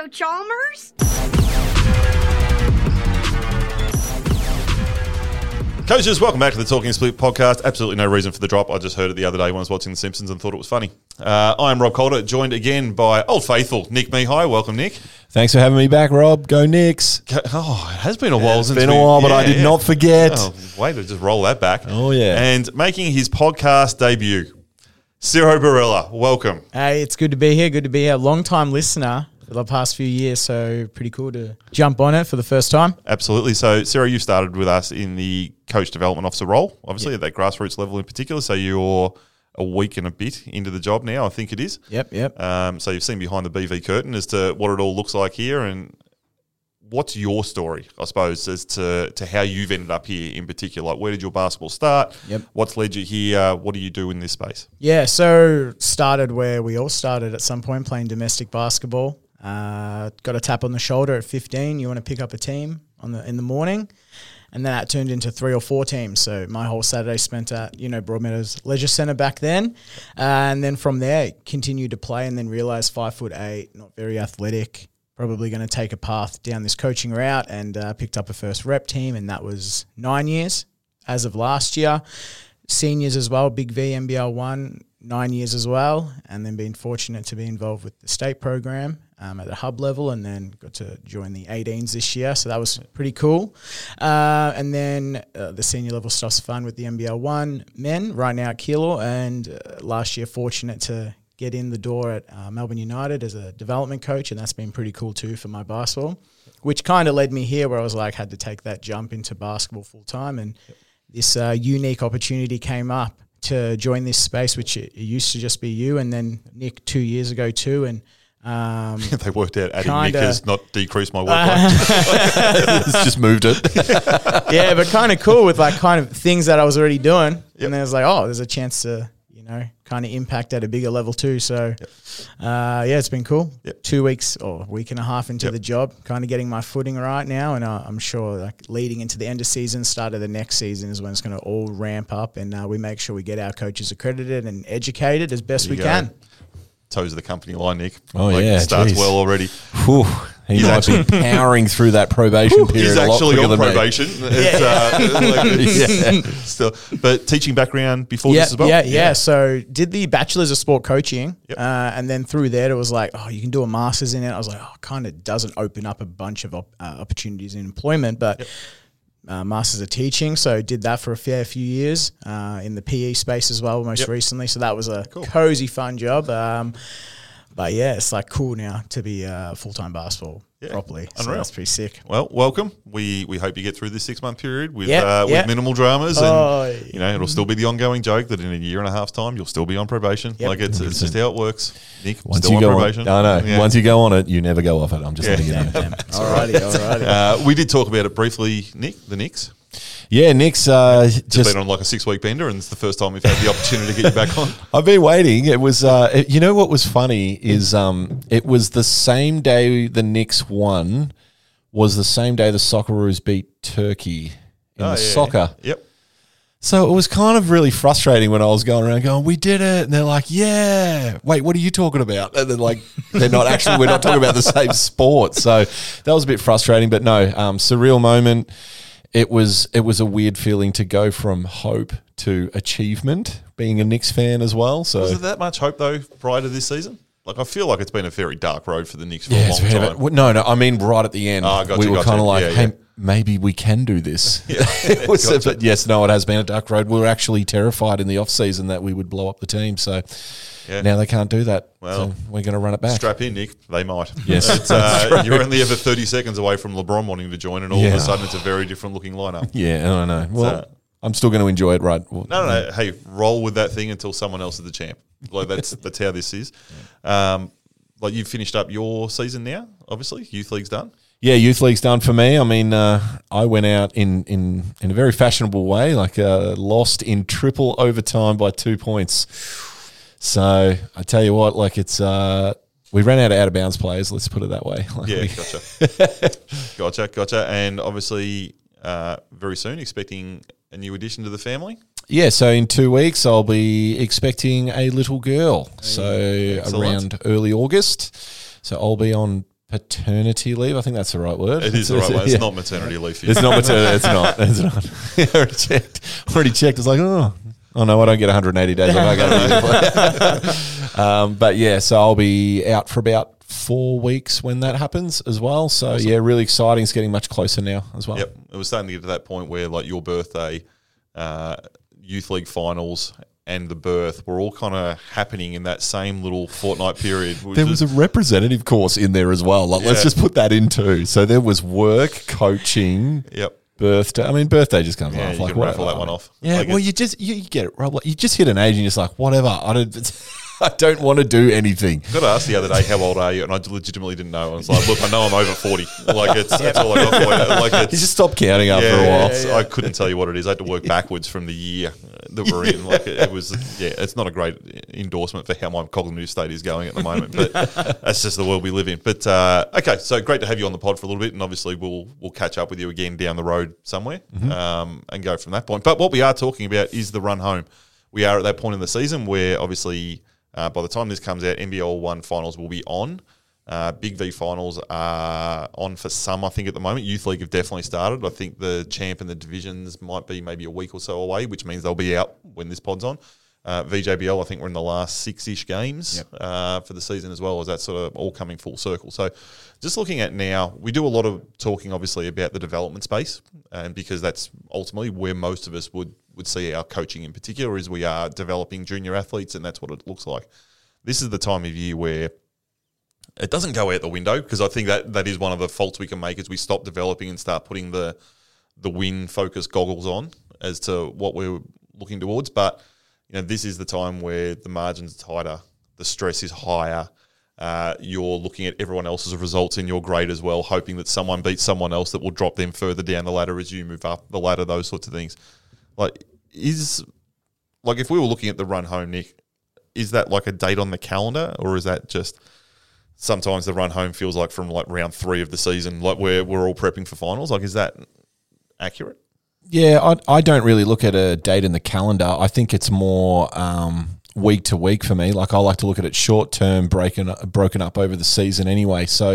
Chalmers? Coaches, welcome back to the Talking Split podcast. Absolutely no reason for the drop. I just heard it the other day when I was watching The Simpsons and thought it was funny. I am Rob Calder, joined again by Old Faithful Nick Mihai. Welcome, Nick. Thanks for having me back, Rob. Go Knicks. Oh, it has been a while since It's been a while, but I did not forget. Oh, way to just roll that back. Oh, yeah. And making his podcast debut, Ciro Barella. Welcome. Hey, it's good to be here. Good to be here. Long-time listener for the past few years, so pretty cool to jump on it for the first time. Absolutely. So, Ciro, you started with us in the coach development officer role, obviously at that grassroots level in particular. So you're a week and a bit into the job now, I think it is. Yep. So you've seen behind the BV curtain as to what it all looks like here, and what's your story, I suppose, as to how you've ended up here in particular? Like, where did your basketball start? Yep. What's led you here? What do you do in this space? Yeah, so started where we all started at some point, playing domestic basketball. Got a tap on the shoulder at 15. You want to pick up a team in the morning. And then that turned into 3 or 4 teams. So my whole Saturday spent at, Broadmeadows Leisure Centre back then. And then from there, continued to play and then realised 5'8", not very athletic, probably going to take a path down this coaching route, and picked up a first rep team, and that was 9 years as of last year. Seniors as well, Big V, NBL 1, 9 years as well, and then been fortunate to be involved with the state program at the hub level, and then got to join the 18s this year, so that was pretty cool. And then the senior level stuff's fun with the NBL 1 men right now at Keilor, and last year fortunate to get in the door at Melbourne United as a development coach, and that's been pretty cool too for my basketball, which kind of led me here where I was like, had to take that jump into basketball full time, and this unique opportunity came up to join this space, which it used to just be you and then Nick 2 years ago too, and they worked out adding Nick has not decreased my workload. It's just moved it. Yeah, but kind of cool with like kind of things that I was already doing, and then I was like, oh, there's a chance to kind of impact at a bigger level too. So, it's been cool. 2 weeks or a week and a half into the job, kind of getting my footing right now. And I'm sure like leading into the end of season, start of the next season is when it's going to all ramp up, and we make sure we get our coaches accredited and educated as best we can. Toes of the company line, Nick. Oh, starts well already. Whew. He might be powering through that probation period. He's a lot actually quicker on than probation. Me. Still, but teaching background before this as well? Yeah. So did the Bachelor's of Sport Coaching, and then through there it was like, oh, you can do a Master's in it. I was like, oh, kind of doesn't open up a bunch of opportunities in employment, but Masters of Teaching, so did that for a fair few years in the PE space as well most recently, so that was a cozy fun job, but yeah, it's like cool now to be full-time basketball properly, so that's pretty sick. Well, welcome. We hope you get through this 6 month period with minimal dramas, and it'll still be the ongoing joke that in a year and a half's time you'll still be on probation. Like it's just how it works. Nick, once still you on go probation. Once you go on it, you never go off it. I'm just letting you know. Alrighty. We did talk about it briefly, Nick, the Knicks. Yeah, Nick's just been on like a 6 week bender, and it's the first time we've had the opportunity to get you back on. I've been waiting. It was, you know what was funny is it was the same day the Knicks won, was the same day the Socceroos beat Turkey in the soccer. Yep. So it was kind of really frustrating when I was going around going, we did it. And they're like, yeah. Wait, what are you talking about? And then like, we're not talking about the same sport. So that was a bit frustrating, but no, surreal moment. It was a weird feeling to go from hope to achievement, being a Knicks fan as well. So was there that much hope though prior to this season? Like I feel like it's been a very dark road for the Knicks for a long time. No, I mean right at the end. We were kind of like, hey, maybe we can do this. But yes, no, it has been a dark road. We were actually terrified in the off season that we would blow up the team. So now they can't do that. Well, so we're going to run it back. Strap in, Nick. They might. Yes. You're only ever 30 seconds away from LeBron wanting to join, and all of a sudden it's a very different looking lineup. Yeah, I know. Well, I'm still going to enjoy it, right? No. Hey, roll with that thing until someone else is the champ. Like that's how this is. Like you've finished up your season now, obviously. Youth League's done. Yeah, Youth League's done for me. I mean, I went out in a very fashionable way, like lost in triple overtime by 2 points. So I tell you what, like it's we ran out of bounds players. Let's put it that way. Gotcha. And obviously, very soon expecting a new addition to the family. Yeah, so in 2 weeks I'll be expecting a little girl. So Excellent. around early August. So I'll be on paternity leave. I think that's the right word. It is the right word. It's not maternity leave for you. It's not maternity. It's not. It's not. Already checked. It's like, oh no, I don't get 180 days. But yeah, so I'll be out for about 4 weeks when that happens as well. So awesome. Yeah, really exciting. It's getting much closer now as well. Yep, it was starting to get to that point where like your birthday, youth league finals, and the birth were all kind of happening in that same little fortnight period. There was a representative course in there as well. Like, let's just put that in too. So there was work, coaching, birthday. I mean, birthday just comes off. You like, can raffle that one off. Yeah, like well, you get it, Rob. Like, you just hit an age and you're just like, whatever. I don't want to do anything. I got asked the other day, how old are you? And I legitimately didn't know. I was like, look, I know I'm over 40. Like, that's all I got for you. Like, you just stopped counting after a while. I couldn't tell you what it is. I had to work backwards from the year that we're in. Like, it was, it's not a great endorsement for how my cognitive state is going at the moment, but that's just the world we live in. But, okay, so great to have you on the pod for a little bit, and obviously we'll catch up with you again down the road somewhere and go from that point. But what we are talking about is the run home. We are at that point in the season where obviously by the time this comes out, NBL 1 finals will be on. Big V finals are on for some, I think, at the moment. Youth League have definitely started. I think the champ and the divisions might be maybe a week or so away, which means they'll be out when this pod's on. VJBL, I think we're in the last 6-ish games for the season as well, as that's sort of all coming full circle. So just looking at now, we do a lot of talking, obviously, about the development space, and because that's ultimately where most of us would see our coaching in particular, is we are developing junior athletes, and that's what it looks like. This is the time of year where it doesn't go out the window, because I think that is one of the faults we can make, is we stop developing and start putting the win-focused goggles on as to what we're looking towards. But this is the time where the margins are tighter, the stress is higher. You're looking at everyone else's results in your grade as well, hoping that someone beats someone else that will drop them further down the ladder as you move up the ladder, those sorts of things. If we were looking at the run home, Nick, is that like a date on the calendar, or is that just sometimes the run home feels like from like round 3 of the season, like where we're all prepping for finals? Like, is that accurate? Yeah, I don't really look at a date in the calendar. I think it's more week to week for me. Like, I like to look at it short term, broken up over the season anyway. So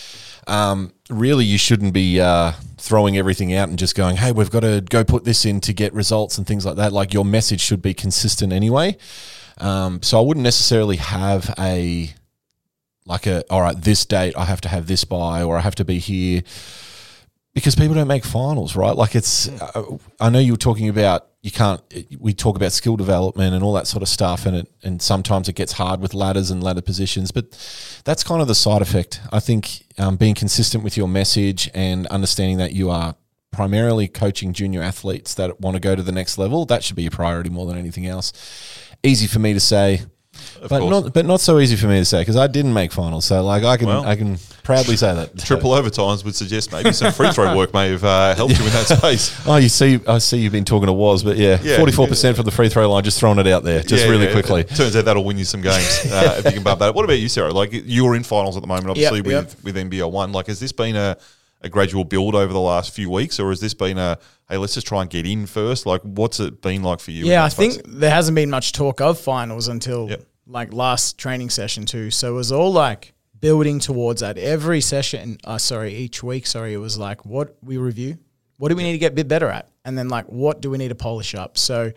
really you shouldn't be throwing everything out and just going, hey, we've got to go put this in to get results and things like that. Like, your message should be consistent anyway. So I wouldn't necessarily have all right, this date I have to have this by, or I have to be here, because people don't make finals, right? Like, it's, I know you were talking about, we talk about skill development and all that sort of stuff, and sometimes it gets hard with ladders and ladder positions, but that's kind of the side effect. I think being consistent with your message and understanding that you are primarily coaching junior athletes that want to go to the next level, that should be a priority more than anything else. Easy for me to say, but not so easy for me to say, because I didn't make finals. So like I can proudly say that. Triple overtimes would suggest maybe some free throw work may have helped you in that space. Oh, I see you've been talking to Woz, but 44% from the free throw line, just throwing it out there, really quickly. Turns out that'll win you some games if you can bump that. What about you, Sarah? Like, you're in finals at the moment, obviously, with NBL 1. Like, has this been a gradual build over the last few weeks, or has this been hey, let's just try and get in first? Like, what's it been like for you? Yeah, I think there hasn't been much talk of finals until like last training session too. So it was all like building towards that. Every session, each week, it was like, what we review, what do we need to get a bit better at? And then like, what do we need to polish up? So,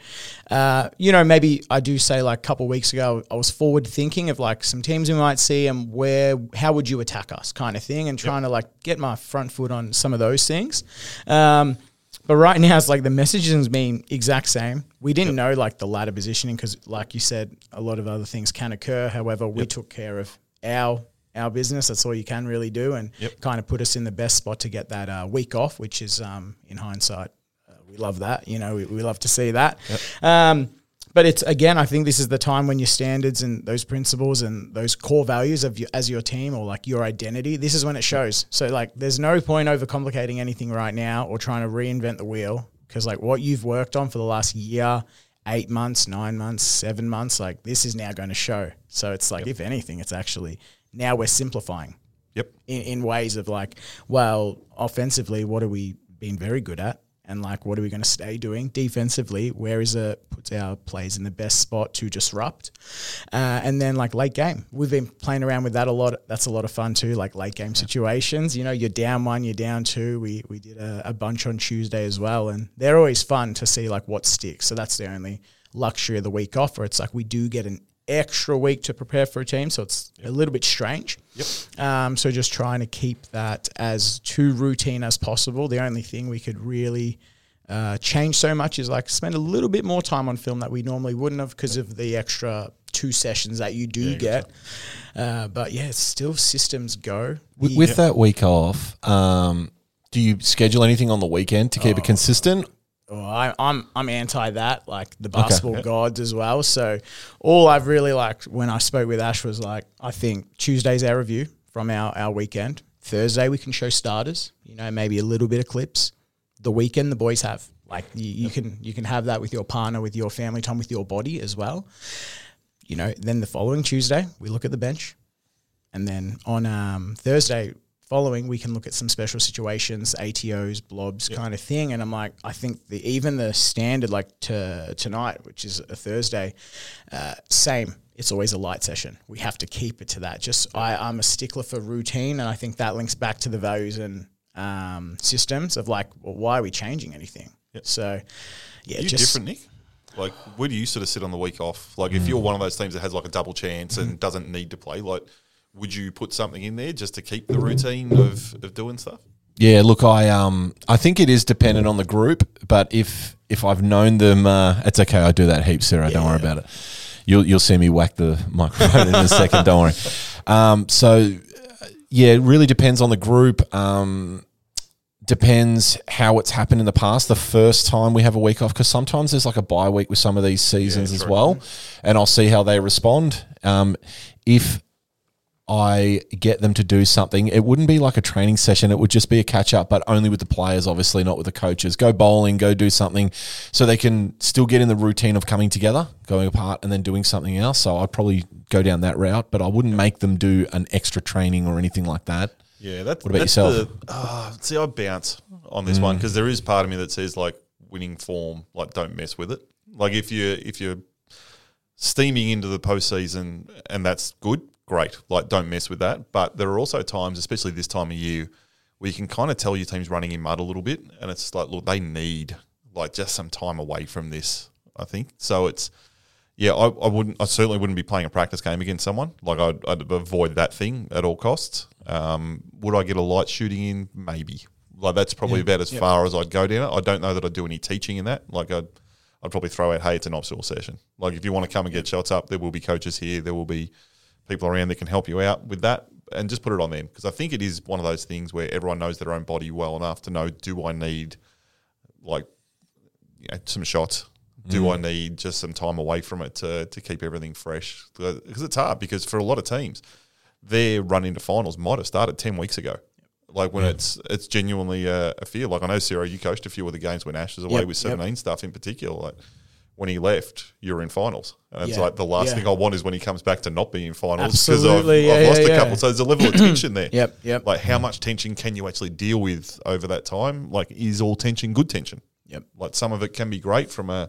maybe I do say like a couple of weeks ago, I was forward thinking of like some teams we might see and how would you attack us kind of thing, and trying to like get my front foot on some of those things. But right now it's like the messaging's been exact same. We didn't know like the ladder positioning, because like you said, a lot of other things can occur. However, we took care of our business. That's all you can really do, and kind of put us in the best spot to get that week off, which is in hindsight, we love that. We love to see that. But it's, again, I think this is the time when your standards and those principles and those core values of as your team, or like your identity, this is when it shows. So like, there's no point overcomplicating anything right now or trying to reinvent the wheel, because like what you've worked on for the last year, 8 months, 9 months, 7 months, like this is now going to show. So it's like, if anything, it's actually now we're simplifying. In ways of like, well, offensively, what have we been very good at? and like what are we going to stay doing defensively? Where is it puts our players in the best spot to disrupt? And then like late game, we've been playing around with that a lot. That's a lot of fun too, like late game situations. You know, you're down 1, you're down 2. We did a bunch on Tuesday as well, and they're always fun to see like what sticks. So that's the only luxury of the week off, where it's like we do get an extra week to prepare for a team, so it's a little bit strange. So just trying to keep that as too routine as possible. The only thing we could really change so much is like spend a little bit more time on film that we normally wouldn't have because of the extra 2 sessions that you do get. But yeah, it's still systems go. With that week off, do you schedule anything on the weekend to keep it consistent? Oh, I'm anti that, like the basketball gods as well. So all I've really liked when I spoke with Ash was like, I think Tuesday's our review from our weekend. Thursday we can show starters, you know, maybe a little bit of clips. The weekend the boys have. Like you can have that with your partner, with your family time, with your body as well. You know, then the following Tuesday we look at the bench. And then on Thursday following, we can look at some special situations, ATOs, blobs kind of thing. And I'm like, I think even the standard, like tonight, which is a Thursday, same. It's always a light session. We have to keep it to that. I'm a stickler for routine, and I think that links back to the values and systems of like, well, why are we changing anything? So, yeah. Are you different, Nick? Like, where do you sort of sit on the week off? Like, if you're one of those teams that has like a double chance and doesn't need to play, like, would you put something in there just to keep the routine of doing stuff? Yeah, look, I think it is dependent on the group, but if I've known them, it's okay. I do that heaps, Sarah. Don't worry about it. You'll see me whack the microphone in a second. Don't worry. So yeah, it really depends on the group. Depends how it's happened in the past. The first time we have a week off, because sometimes there's like a bye week with some of these seasons as well, and I'll see how they respond. If I get them to do something, it wouldn't be like a training session. It would just be a catch up, but only with the players, obviously, not with the coaches. Go bowling, go do something so they can still get in the routine of coming together, going apart and then doing something else. So I'd probably go down that route, but I wouldn't make them do an extra training or anything like that. Yeah, what about yourself? See, I bounce on this one because there is part of me that says like winning form, like don't mess with it. Like if you're steaming into the postseason and that's good, great. Like don't mess with that. But there are also times, especially this time of year, where you can kind of tell your team's running in mud a little bit, and it's just like, look, they need like just some time away from this. I think so. It's I certainly wouldn't be playing a practice game against someone. Like I'd avoid that thing at all costs. Would I get a light shooting in? Maybe. Like that's probably about as far as I'd go down it. I don't know that I'd do any teaching in that. Like I'd probably throw out, hey, it's an obstacle session. Like if you want to come and get shots up, there will be coaches here. There will be people around that can help you out with that, and just put it on them. Because I think it is one of those things where everyone knows their own body well enough to know, do I need like some shots? Do I need just some time away from it to keep everything fresh? Because it's hard, because for a lot of teams, their run into finals might have started 10 weeks ago. Like when it's genuinely a fear. Like I know, Sarah, you coached a few of the games when Ash was away with 17 stuff in particular. Like when he left, you were in finals. And it's like the last thing I want is when he comes back to not be in finals, because I've lost a couple. So there's a level of tension there. Yep. Like how much tension can you actually deal with over that time? Like is all tension good tension? Yep. Like some of it can be great from a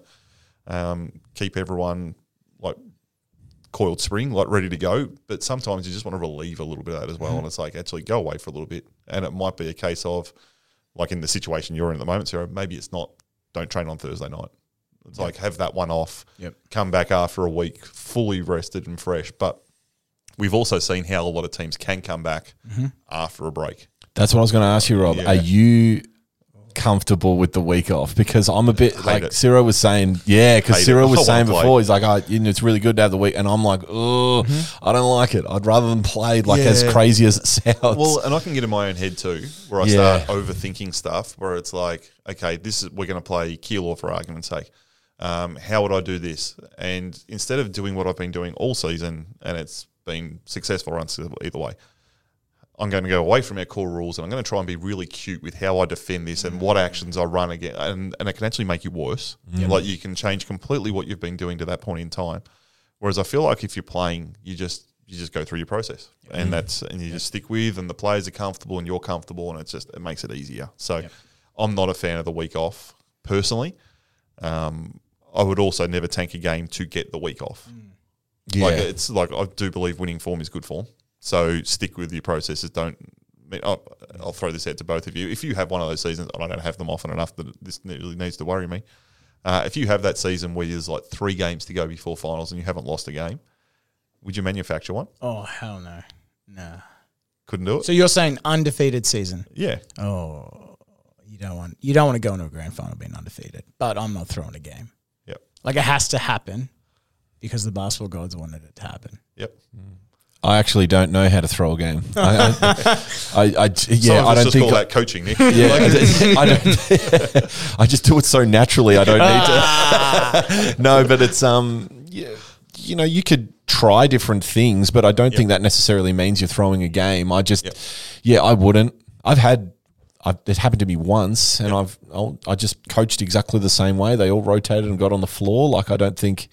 keep everyone like coiled spring, like ready to go. But sometimes you just want to relieve a little bit of that as well. And it's like, actually go away for a little bit. And it might be a case of, like in the situation you're in at the moment, Sarah, maybe it's not, don't train on Thursday night. It's like have that one off, come back after a week fully rested and fresh. But we've also seen how a lot of teams can come back after a break. That's what I was going to ask you, Rob. Are you comfortable with the week off? Because I'm a bit like Ciro was saying, because Ciro was saying before, he's like, it's really good to have the week, and I'm like, I don't like it. I'd rather than play as crazy as it sounds. Well, and I can get in my own head too, where I start overthinking stuff, where it's like, okay, we're going to play Keilor for argument's sake. How would I do this? And instead of doing what I've been doing all season, and it's been successful or unsuccessful either way, I'm going to go away from our core rules, and I'm going to try and be really cute with how I defend this and what actions I run again. And it can actually make you worse. Like you can change completely what you've been doing to that point in time. Whereas I feel like if you're playing, you just go through your process, and you just stick with, and the players are comfortable and you're comfortable, and it makes it easier. So I'm not a fan of the week off personally. I would also never tank a game to get the week off. Yeah. Like it's like I do believe winning form is good form. So stick with your processes. I'll throw this out to both of you. If you have one of those seasons, and I don't have them often enough that this really needs to worry me. If you have that season where there's like 3 games to go before finals and you haven't lost a game, would you manufacture one? Oh, hell no. Nah. Couldn't do it? So you're saying undefeated season? Yeah. Oh, you don't want to go into a grand final being undefeated. But I'm not throwing a game. Yep. Like it has to happen because the basketball gods wanted it to happen. Yep. I actually don't know how to throw a game. I don't just think call that coaching, Nick. Yeah, I don't. I just do it so naturally. I don't need to. No, but it's you know, you could try different things, but I don't think that necessarily means you're throwing a game. I just, I wouldn't. It happened to me once, and I just coached exactly the same way. They all rotated and got on the floor. Like I don't think.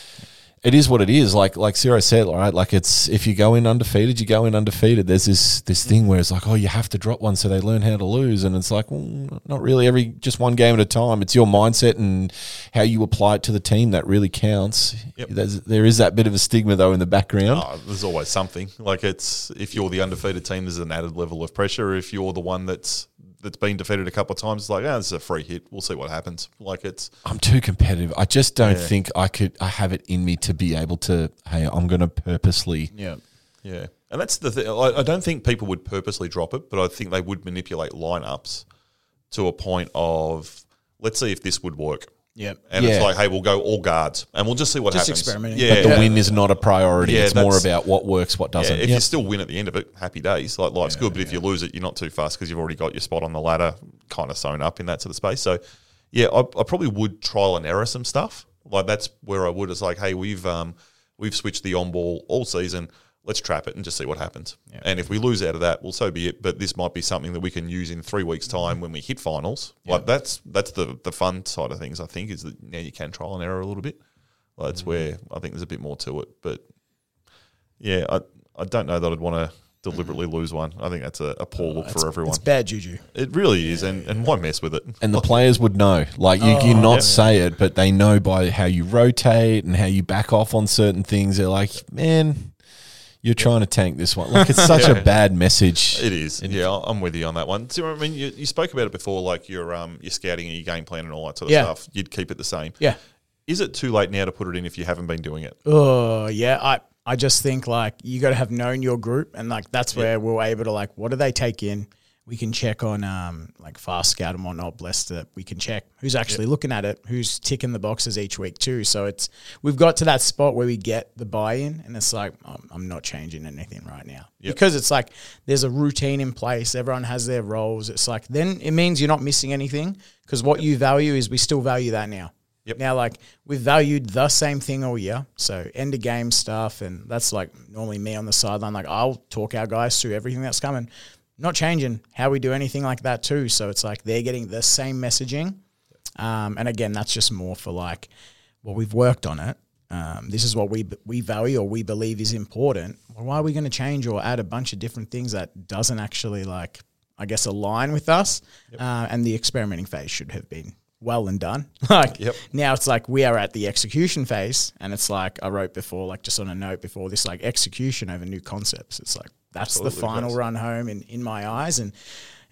It is what it is. Like Ciro said, all right, like it's if you go in undefeated, you go in undefeated. There's this thing where it's like, oh, you have to drop one so they learn how to lose. And it's like, well, not really. Just one game at a time. It's your mindset and how you apply it to the team that really counts. Yep. There is that bit of a stigma, though, in the background. Oh, there's always something. Like it's if you're the undefeated team, there's an added level of pressure. If you're the one that's been defeated a couple of times, it's like, this is a free hit. We'll see what happens. Like I'm too competitive. I just don't think I have it in me to be able to, hey, I'm going to purposely. Yeah. And that's the thing. I don't think people would purposely drop it, but I think they would manipulate lineups to a point of, let's see if this would work. Yep. And it's like, hey, we'll go all guards and we'll just see what happens. Experimenting. But the win is not a priority. It's more about what works, what doesn't. If you still win at the end of it, happy days. Like life's good, but if you lose it, you're not too fast because you've already got your spot on the ladder kind of sewn up in that sort of space. So, I probably would trial and error some stuff. Like that's where I would. It's like, hey, we've switched the on ball all season. Let's trap it and just see what happens. Yeah. And if we lose out of that, well, so be it. But this might be something that we can use in 3 weeks' time when we hit finals. Yeah. Like that's the fun side of things. I think is that now you can trial and error a little bit. Like that's where I think there's a bit more to it. But I don't know that I'd want to deliberately lose one. I think that's a poor look for everyone. It's bad juju. It really is, and why mess with it? And the players would know. Like you cannot say it, but they know by how you rotate and how you back off on certain things. They're like, man, you're trying to tank this one. Like it's such a bad message. It is. I'm with you on that one. So I mean, you spoke about it before, like your scouting and your game plan and all that sort of stuff. You'd keep it the same. Yeah. Is it too late now to put it in if you haven't been doing it? Oh yeah. I just think like you got to have known your group, and like that's where we're able to like, what do they take in? We can check on like Fast Scout and whatnot. Blessed that we can check who's actually looking at it, who's ticking the boxes each week too. So we've got to that spot where we get the buy-in, and it's like I'm not changing anything right now because it's like there's a routine in place. Everyone has their roles. It's like then it means you're not missing anything because what you value is we still value that now. Yep. Now, like, we've valued the same thing all year. So, end of game stuff, and that's like normally me on the sideline. Like, I'll talk our guys through everything that's coming. Not changing how we do anything like that, too. So, it's like they're getting the same messaging. And again, that's just more for like, well, we've worked on it. This is what we value or we believe is important. Well, why are we going to change or add a bunch of different things that doesn't actually, like, I guess, align with us? Yep. And the experimenting phase should have been well and done. Like now it's like we are at the execution phase, and it's like I wrote before, like just on a note before this, like execution over new concepts. It's like that's the final run home in my eyes, and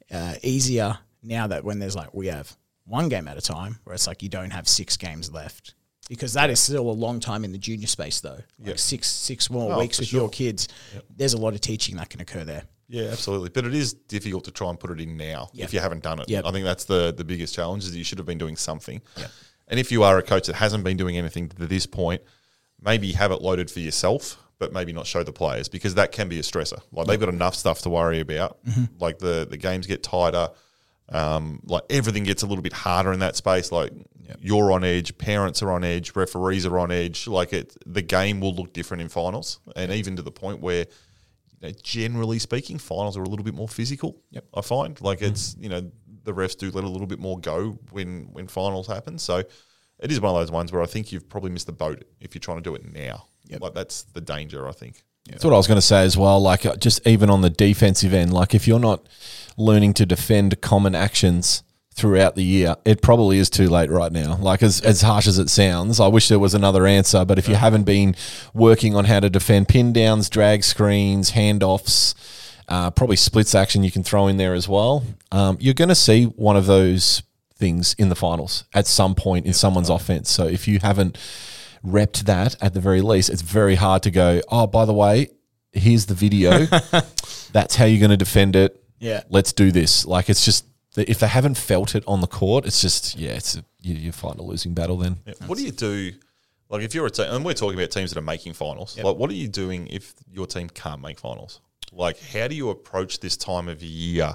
easier now that when there's like we have one game at a time where it's like you don't have 6 games left, because that is still a long time in the junior space though. Like six more weeks with your kids. There's a lot of teaching that can occur there. Yeah, absolutely. But it is difficult to try and put it in now if you haven't done it. I think that's the biggest challenge is that you should have been doing something. And if you are a coach that hasn't been doing anything to this point, maybe have it loaded for yourself, but maybe not show the players, because that can be a stressor. Like they've got enough stuff to worry about. Like the games get tighter. Like everything gets a little bit harder in that space. Like you're on edge, parents are on edge, referees are on edge. Like the game will look different in finals, and even to the point where, generally speaking, finals are a little bit more physical. I find like it's the refs do let a little bit more go when finals happen. So it is one of those ones where I think you've probably missed the boat if you're trying to do it now. Like that's the danger, I think. That's what I was going to say as well. Like just even on the defensive end, like if you're not learning to defend common actions throughout the year, it probably is too late right now. Like as harsh as it sounds, I wish there was another answer. But if you haven't been working on how to defend pin downs, drag screens, handoffs, probably splits action you can throw in there as well, you're going to see one of those things in the finals at some point in someone's offense. So if you haven't repped that at the very least, it's very hard to go, oh, by the way, here's the video. That's how you're going to defend it. Yeah. Let's do this. Like, it's just, if they haven't felt it on the court, it's just, you find a losing battle then. Yeah. What do you do, like if you're a team, and we're talking about teams that are making finals, like what are you doing if your team can't make finals? Like, how do you approach this time of year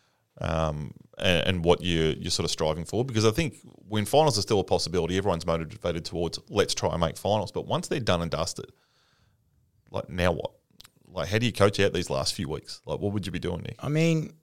and what you're sort of striving for? Because I think when finals are still a possibility, everyone's motivated towards let's try and make finals. But once they're done and dusted, like now what? Like, how do you coach out these last few weeks? Like, what would you be doing, Nick? I mean,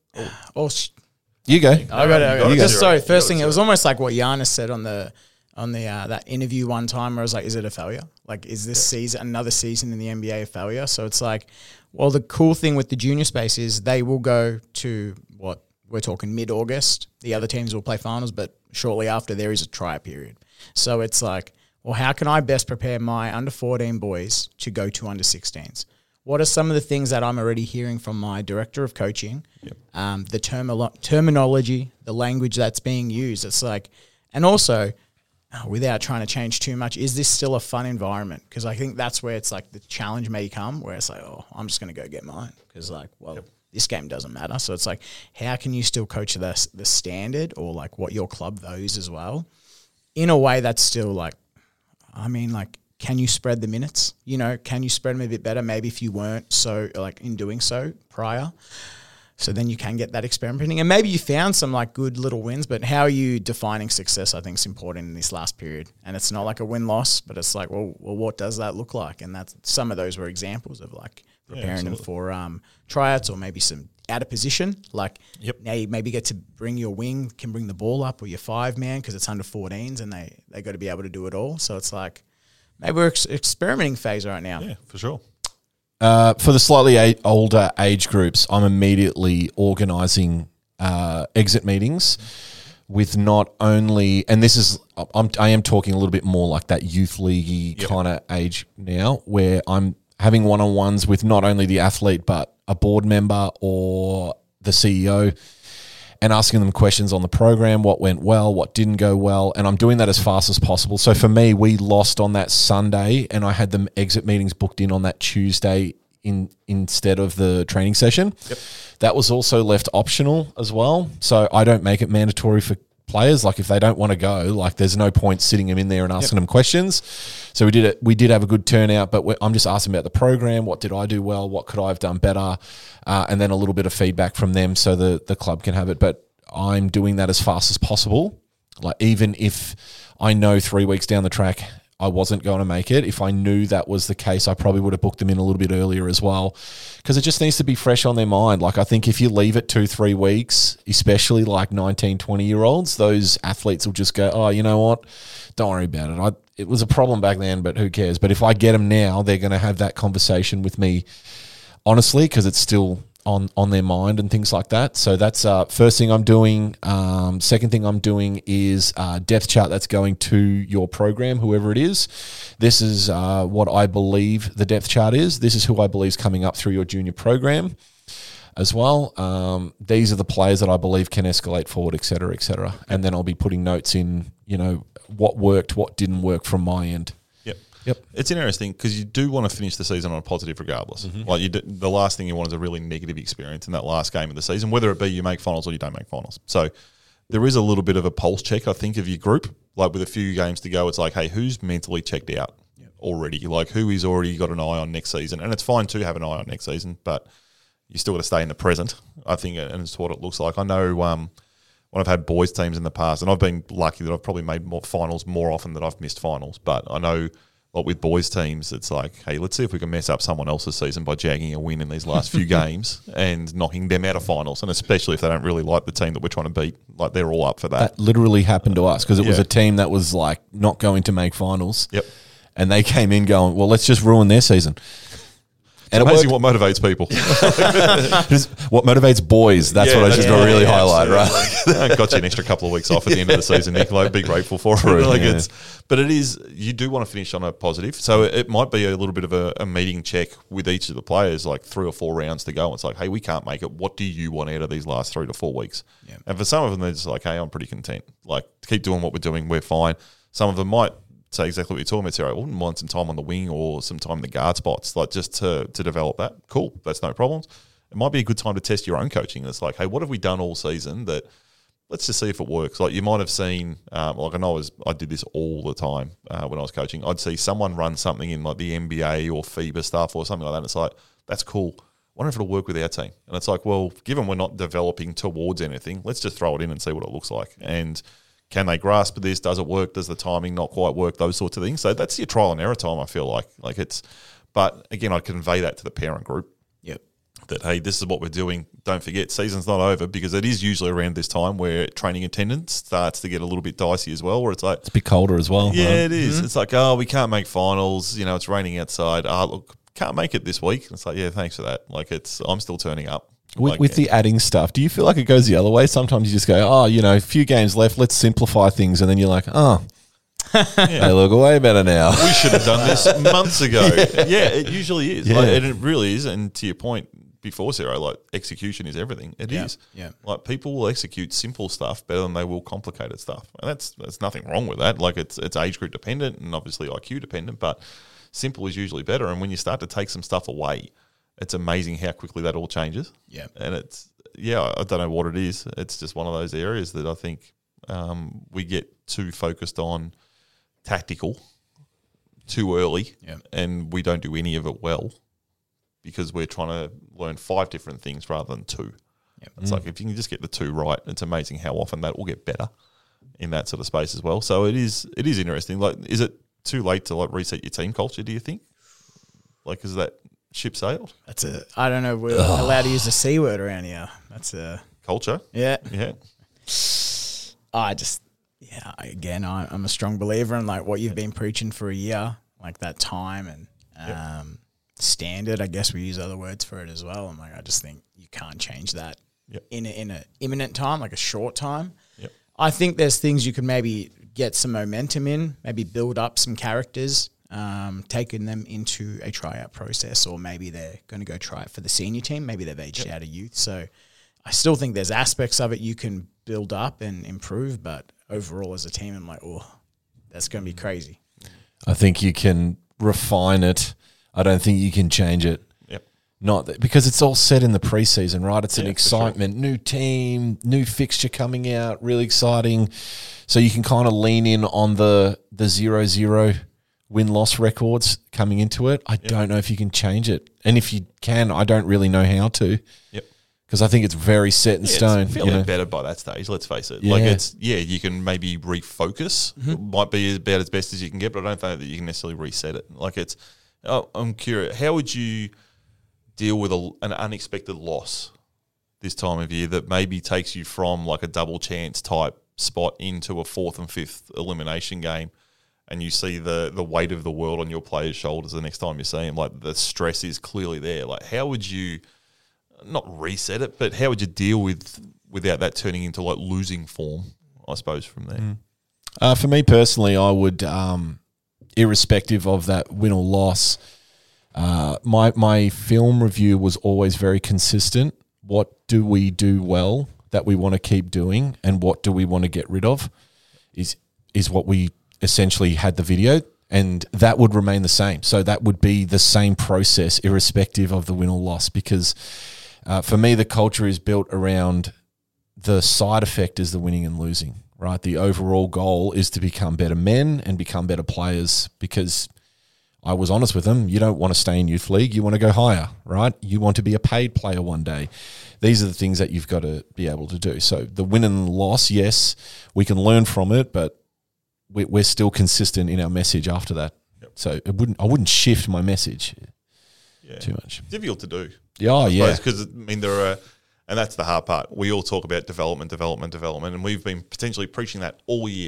You go. I got it. You Just go. sorry. First thing, it was almost like what Giannis said on the that interview one time, where I was like, "Is it a failure? Like, is this season another season in the NBA a failure?" So it's like, well, the cool thing with the junior space is they will go to what we're talking mid-August. The other teams will play finals, but shortly after there is a tryout period. So it's like, well, how can I best prepare my under 14 boys to go to under 16s? What are some of the things that I'm already hearing from my director of coaching? The terminology, the language that's being used. It's like, and also, without trying to change too much, is this still a fun environment? Because I think that's where it's like the challenge may come, where it's like, oh, I'm just going to go get mine. Because like, well, this game doesn't matter. So it's like, how can you still coach the standard or like what your club values as well in a way that's still like, I mean, like, can you spread the minutes? You know, can you spread them a bit better? Maybe if you weren't so like in doing so prior. So then you can get that experimenting. And maybe you found some like good little wins, but how are you defining success, I think, is important in this last period. And it's not like a win-loss, but it's like, well, what does that look like? And that's some of those were examples of like preparing them for tryouts or maybe some out of position. Like now you maybe get to bring your wing, can bring the ball up, or your 5-man because it's under 14s and they got to be able to do it all. So it's like maybe we're experimenting phase right now. Yeah, for sure. For the slightly older age groups, I'm immediately organising exit meetings with not only, and this is, I am talking a little bit more like that youth league kind of age now, where I'm having one-on-ones with not only the athlete but a board member or the CEO, and asking them questions on the program, what went well, what didn't go well, and I'm doing that as fast as possible. So for me, we lost on that Sunday, and I had them exit meetings booked in on that Tuesday instead of the training session. That was also left optional as well, so I don't make it mandatory for players. Like if they don't want to go, like there's no point sitting them in there and asking them questions. So we did have a good turnout, but I'm just asking about the program. What did I do well? What could I have done better? And then a little bit of feedback from them so the club can have it. But I'm doing that as fast as possible. Like even if I know 3 weeks down the track I wasn't going to make it, if I knew that was the case, I probably would have booked them in a little bit earlier as well, because it just needs to be fresh on their mind. Like I think if you leave it 2-3 weeks, especially like 19, 20-year-olds, those athletes will just go, oh, you know what? Don't worry about it. It was a problem back then, but who cares? But if I get them now, they're going to have that conversation with me, honestly, because it's still on their mind and things like that. So that's first thing I'm doing. Second thing I'm doing is depth chart that's going to your program, whoever it is. This is what I believe the depth chart is. This is who I believe is coming up through your junior program as well. These are the players that I believe can escalate forward, et cetera, et cetera. And then I'll be putting notes in, what worked, what didn't work from my end. Yep. It's interesting because you do want to finish the season on a positive regardless. Like the last thing you want is a really negative experience in that last game of the season, whether it be you make finals or you don't make finals. So there is a little bit of a pulse check, I think, of your group. Like with a few games to go, it's like, hey, who's mentally checked out already? Like who is already got an eye on next season? And it's fine to have an eye on next season, but you still got to stay in the present, I think, and it's what it looks like. I know when I've had boys teams in the past, and I've been lucky that I've probably made more finals more often than I've missed finals, but I know like with boys teams, it's like, hey, let's see if we can mess up someone else's season by jagging a win in these last few games and knocking them out of finals. And especially if they don't really like the team that we're trying to beat, like they're all up for that. That literally happened to us because it was a team that was like not going to make finals. Yep. And they came in going, well, let's just ruin their season. And amazing what motivates people. What motivates boys. That's what I just got to really highlight, right? Got you an extra couple of weeks off at the end of the season, Nicola. Be grateful for it. But it is, you do want to finish on a positive. So it might be a little bit of a meeting check with each of the players, like 3 or 4 rounds to go. It's like, hey, we can't make it. What do you want out of these last 3 to 4 weeks? Yeah. And for some of them, they're just like, hey, I'm pretty content. Like, keep doing what we're doing. We're fine. Some of them might say exactly what you're talking about, Sarah. I wouldn't mind some time on the wing or some time in the guard spots, like just to develop that. Cool, that's no problems. It might be a good time to test your own coaching. It's like, hey, what have we done all season that let's just see if it works. Like you might have seen, like I know I did this all the time when I was coaching. I'd see someone run something in like the NBA or FIBA stuff or something like that. And it's like, that's cool. I wonder if it'll work with our team. And it's like, well, given we're not developing towards anything, let's just throw it in and see what it looks like. And can they grasp this? Does it work? Does the timing not quite work? Those sorts of things. So that's your trial and error time, I feel like. But again, I convey that to the parent group. Yep. That, hey, this is what we're doing. Don't forget, season's not over, because it is usually around this time where training attendance starts to get a little bit dicey as well, where it's like... It's a bit colder as well. Yeah, right? It is. Mm-hmm. It's like, oh, we can't make finals. You know, it's raining outside. Look, can't make it this week. It's like, yeah, thanks for that. Like, I'm still turning up. With the adding stuff, do you feel like it goes the other way? Sometimes you just go, a few games left, let's simplify things. And then you're like, they look way better now. We should have done this months ago. Yeah, it usually is. Yeah. And it really is. And to your point before, Sarah, like execution is everything. It is. Yeah. Like people will execute simple stuff better than they will complicated stuff. And there's nothing wrong with that. Like it's age group dependent and obviously IQ dependent, but simple is usually better. And when you start to take some stuff away, it's amazing how quickly that all changes. Yeah. And I don't know what it is. It's just one of those areas that I think we get too focused on tactical too early, and we don't do any of it well because we're trying to learn 5 different things rather than 2. Yep. It's like if you can just get the 2 right, it's amazing how often that will get better in that sort of space as well. So it is interesting. Like, is it too late to like reset your team culture, do you think? Like, is that ship sailed? I don't know, we're allowed to use the C word around here. That's a culture. Yeah. Yeah. I'm a strong believer in like what you've been preaching for a year, like that time and standard. I guess we use other words for it as well. I'm like, I just think you can't change that in a imminent time, like a short time. Yep. I think there's things you can maybe get some momentum in, maybe build up some characters, taking them into a tryout process, or maybe they're going to go try it for the senior team. Maybe they've aged out of youth. So I still think there's aspects of it you can build up and improve, but overall as a team, I'm like, that's going to be crazy. I think you can refine it. I don't think you can change it. Because it's all set in the preseason, right? It's an excitement, new team, new fixture coming out, really exciting. So you can kind of lean in on the 0-0 win-loss records coming into it. I don't know if you can change it. And if you can, I don't really know how to. Yep. Because I think it's very set in stone. It's feeling better by that stage, let's face it. Like you can maybe refocus. Mm-hmm. It might be about as best as you can get, but I don't think that you can necessarily reset it. Like I'm curious, how would you deal with an unexpected loss this time of year that maybe takes you from like a double chance type spot into a 4th and 5th elimination game, and you see the weight of the world on your players' shoulders the next time you see them? Like the stress is clearly there. Like how would you not reset it, but how would you deal without that turning into like losing form, I suppose, from there? For me personally, I would, irrespective of that win or loss, my film review was always very consistent. What do we do well that we want to keep doing, and what do we want to get rid of is what we essentially had the video, and that would remain the same. So that would be the same process irrespective of the win or loss, because for me, the culture is built around the side effect is the winning and losing, right? The overall goal is to become better men and become better players, because I was honest with them. You don't want to stay in youth league. You want to go higher, right? You want to be a paid player one day. These are the things that you've got to be able to do. So the win and loss, yes, we can learn from it, but we're still consistent in our message after that. Yep. So I wouldn't shift my message too much. Difficult to do. Because there are, and that's the hard part. We all talk about development, and we've been potentially preaching that all year.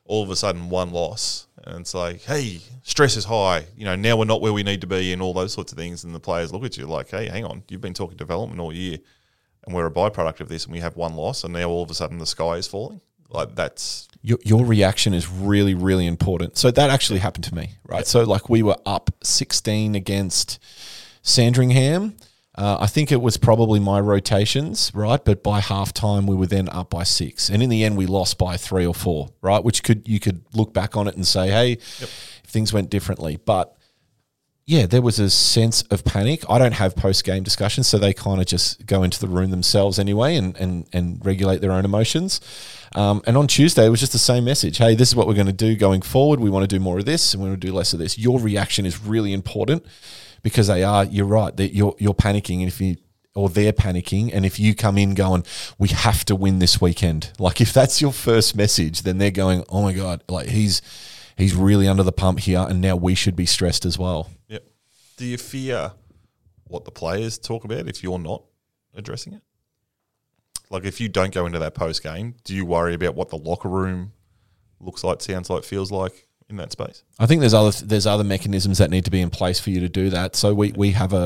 all of a sudden one loss, and it's like, hey, stress is high. Now we're not where we need to be, and all those sorts of things. And the players look at you like, hey, hang on, you've been talking development all year, and we're a byproduct of this, and we have one loss, and now all of a sudden the sky is falling. Like that's your reaction is really, really important. So that actually happened to me, right? So like we were up 16 against Sandringham. I think it was probably my rotations, right? But by halftime, we were then up by 6. And in the end, we lost by 3 or 4, right? Which you could look back on it and say, hey, if things went differently. But yeah, there was a sense of panic. I don't have post-game discussions, so they kind of just go into the room themselves anyway and regulate their own emotions. And on Tuesday, it was just the same message. Hey, this is what we're going to do going forward. We want to do more of this and we want to do less of this. Your reaction is really important. Because you're right, that you're panicking, and they're panicking, and if you come in going, we have to win this weekend, like if that's your first message, then they're going, oh my God, like he's really under the pump here, and now we should be stressed as well. Yep. Do you fear what the players talk about if you're not addressing it? Like if you don't go into that post game, do you worry about what the locker room looks like, sounds like, feels like in that space? I think there's other mechanisms that need to be in place for you to do that. So we had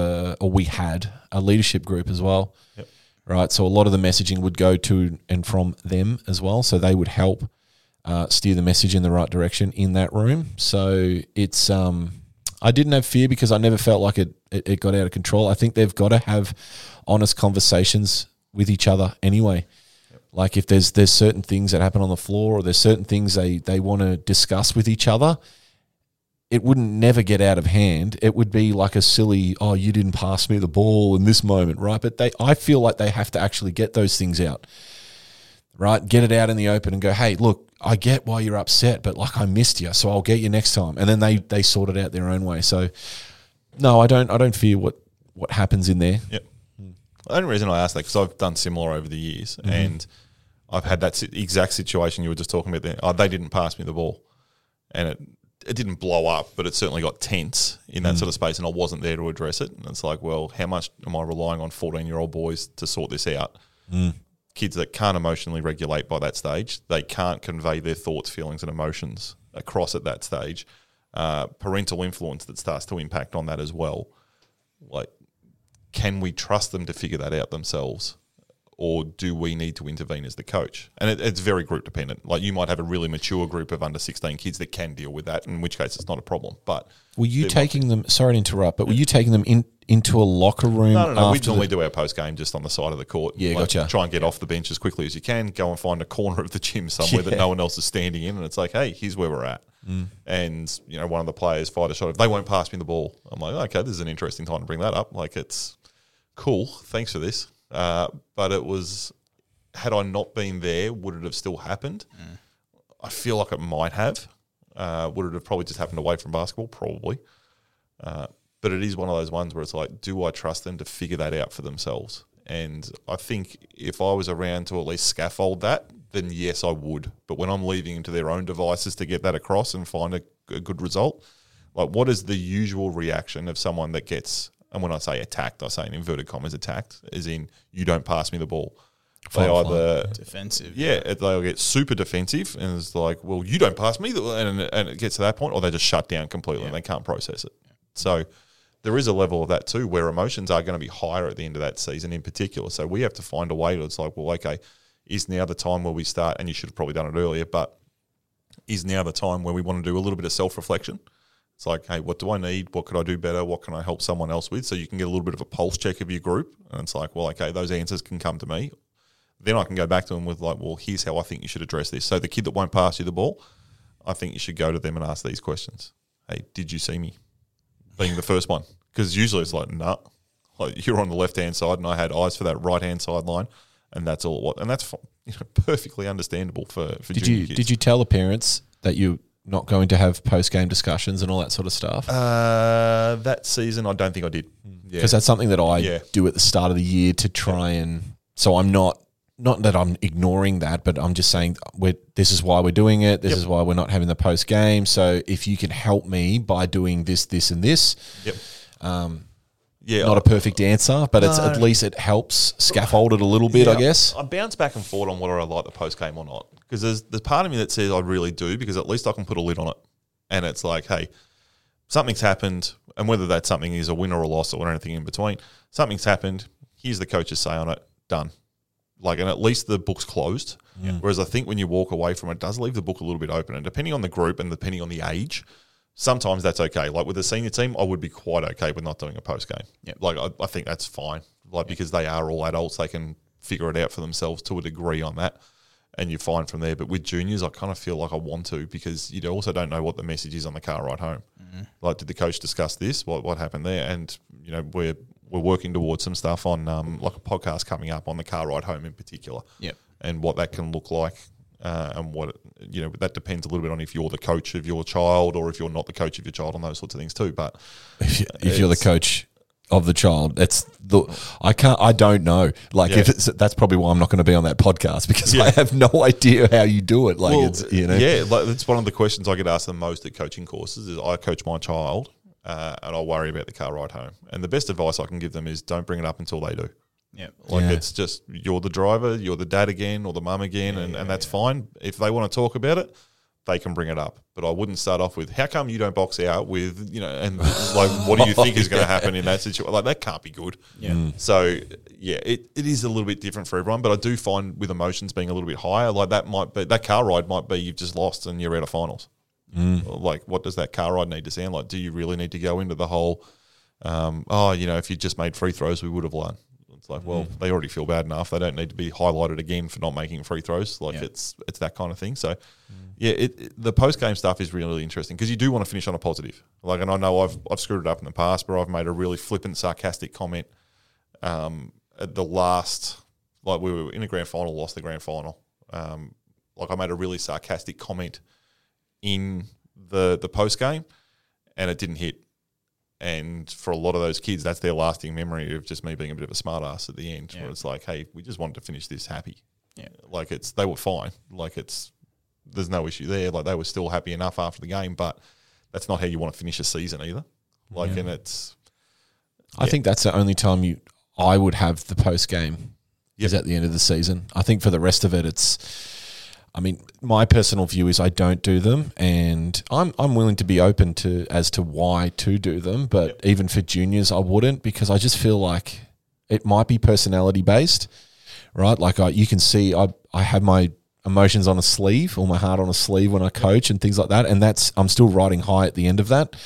a leadership group as well, right? So a lot of the messaging would go to and from them as well. So they would help steer the message in the right direction in that room. So it's I didn't have fear because I never felt like it got out of control. I think they've got to have honest conversations with each other anyway. Like if there's certain things that happen on the floor or there's certain things they want to discuss with each other, it wouldn't never get out of hand. It would be like a silly, oh, you didn't pass me the ball in this moment, right? But I feel like they have to actually get those things out, right? Get it out in the open and go, hey, look, I get why you're upset, but like I missed you, so I'll get you next time. And then they sort it out their own way. So no, I don't fear what happens in there. Yep. The only reason I ask that because I've done similar over the years, and I've had that exact situation you were just talking about there. Oh, they didn't pass me the ball, and it didn't blow up, but it certainly got tense in that sort of space, and I wasn't there to address it. And it's like, well, how much am I relying on 14-year-old boys to sort this out? Kids that can't emotionally regulate by that stage, they can't convey their thoughts, feelings, and emotions across at that stage. Parental influence that starts to impact on that as well. Like, can we trust them to figure that out themselves, or do we need to intervene as the coach? And it's very group dependent. Like you might have a really mature group of under 16 kids that can deal with that, in which case it's not a problem. But were you taking them? Sorry to interrupt, but were you taking them into a locker room? No. We normally do our post game just on the side of the court. Yeah, gotcha. Try and get off the bench as quickly as you can. Go and find a corner of the gym somewhere that no one else is standing in, and it's like, hey, here's where we're at. And one of the players fired a shot. If they won't pass me the ball, I'm like, okay, this is an interesting time to bring that up. Like it's cool, thanks for this. But it was, had I not been there, would it have still happened? I feel like it might have. Would it have probably just happened away from basketball? Probably. But it is one of those ones where it's like, do I trust them to figure that out for themselves? And I think if I was around to at least scaffold that, then yes, I would. But when I'm leaving them to their own devices to get that across and find a good result, like what is the usual reaction of someone that gets... And when I say attacked, I say in inverted commas attacked, as in you don't pass me the ball. They either defensive. Yeah, they'll get super defensive and it's like, well, you don't pass me, and it gets to that point, or they just shut down completely and they can't process it. So there is a level of that too where emotions are going to be higher at the end of that season in particular. So we have to find a way to, it's like, well, okay, is now the time where we start, and you should have probably done it earlier, but is now the time where we want to do a little bit of self-reflection. It's like, hey, what do I need? What could I do better? What can I help someone else with? So you can get a little bit of a pulse check of your group. And it's like, well, okay, those answers can come to me. Then I can go back to them with like, well, here's how I think you should address this. So the kid that won't pass you the ball, I think you should go to them and ask these questions. Hey, did you see me? Being the first one. Because usually it's like, nah. Like you're on the left-hand side and I had eyes for that right-hand sideline, and that's all it was. And that's perfectly understandable for junior kids. Did you tell the parents that you not going to have post-game discussions and all that sort of stuff? That season, I don't think I did. Because that's something that I do at the start of the year to try and... So I'm not that I'm ignoring that, but I'm just saying this is why we're doing it. This is why we're not having the post-game. So if you can help me by doing this, this, and this, Yeah, not a perfect answer, but it's at least it helps scaffold it a little bit, I guess. I bounce back and forth on whether I like the post game or not, because there's part of me that says I really do, because at least I can put a lid on it, and it's like, hey, something's happened, and whether that something is a win or a loss or anything in between, something's happened. Here's the coach's say on it. Done. Like, and at least the book's closed. Yeah. Whereas I think when you walk away from it, it does leave the book a little bit open, and depending on the group and depending on the age, sometimes that's okay. Like with the senior team, I would be quite okay with not doing a post game. Yep. Like I think that's fine. Like because they are all adults, they can figure it out for themselves to a degree on that, and you're fine from there. But with juniors, I kind of feel like I want to, because you also don't know what the message is on the car ride home. Mm-hmm. Like, did the coach discuss this? What happened there? And we're working towards some stuff on like a podcast coming up on the car ride home in particular. Yep. And what that can look like. And what that depends a little bit on if you're the coach of your child or if you're not the coach of your child, on those sorts of things too. But if you're the coach of the child, I don't know. Like that's probably why I'm not going to be on that podcast, because I have no idea how you do it. Like it's one of the questions I get asked the most at coaching courses. Is I coach my child and I worry about the car ride home. And the best advice I can give them is don't bring it up until they do. Yeah, it's just you're the driver, you're the dad again or the mum again, and that's fine. If they want to talk about it, they can bring it up. But I wouldn't start off with, how come you don't box out with, and like, what do you think is going to happen in that situation? Like, that can't be good. Yeah. So, it is a little bit different for everyone, but I do find with emotions being a little bit higher, like that car ride might be you've just lost and you're out of finals. Like, what does that car ride need to sound like? Do you really need to go into the whole, if you just made free throws, we would have won? It's like, well, they already feel bad enough. They don't need to be highlighted again for not making free throws. Like it's that kind of thing. So, the post game stuff is really interesting, because you do want to finish on a positive. Like, and I know I've screwed it up in the past, where I've made a really flippant, sarcastic comment at the last, like we were in a grand final, lost the grand final. Like I made a really sarcastic comment in the post game, and it didn't hit. And for a lot of those kids, that's their lasting memory of just me being a bit of a smart ass at the end, where it's like, hey, we just wanted to finish this happy. Yeah. Like they were fine. Like there's no issue there. Like they were still happy enough after the game, but that's not how you want to finish a season either. Like, and it's. I think that's the only time I would have the post game is at the end of the season. I think for the rest of it, my personal view is I don't do them, and I'm willing to be open as to why to do them, but even for juniors I wouldn't, because I just feel like it might be personality based, right? Like you can see I have my emotions on a sleeve, or my heart on a sleeve when I coach and things like that, and I'm still riding high at the end of that.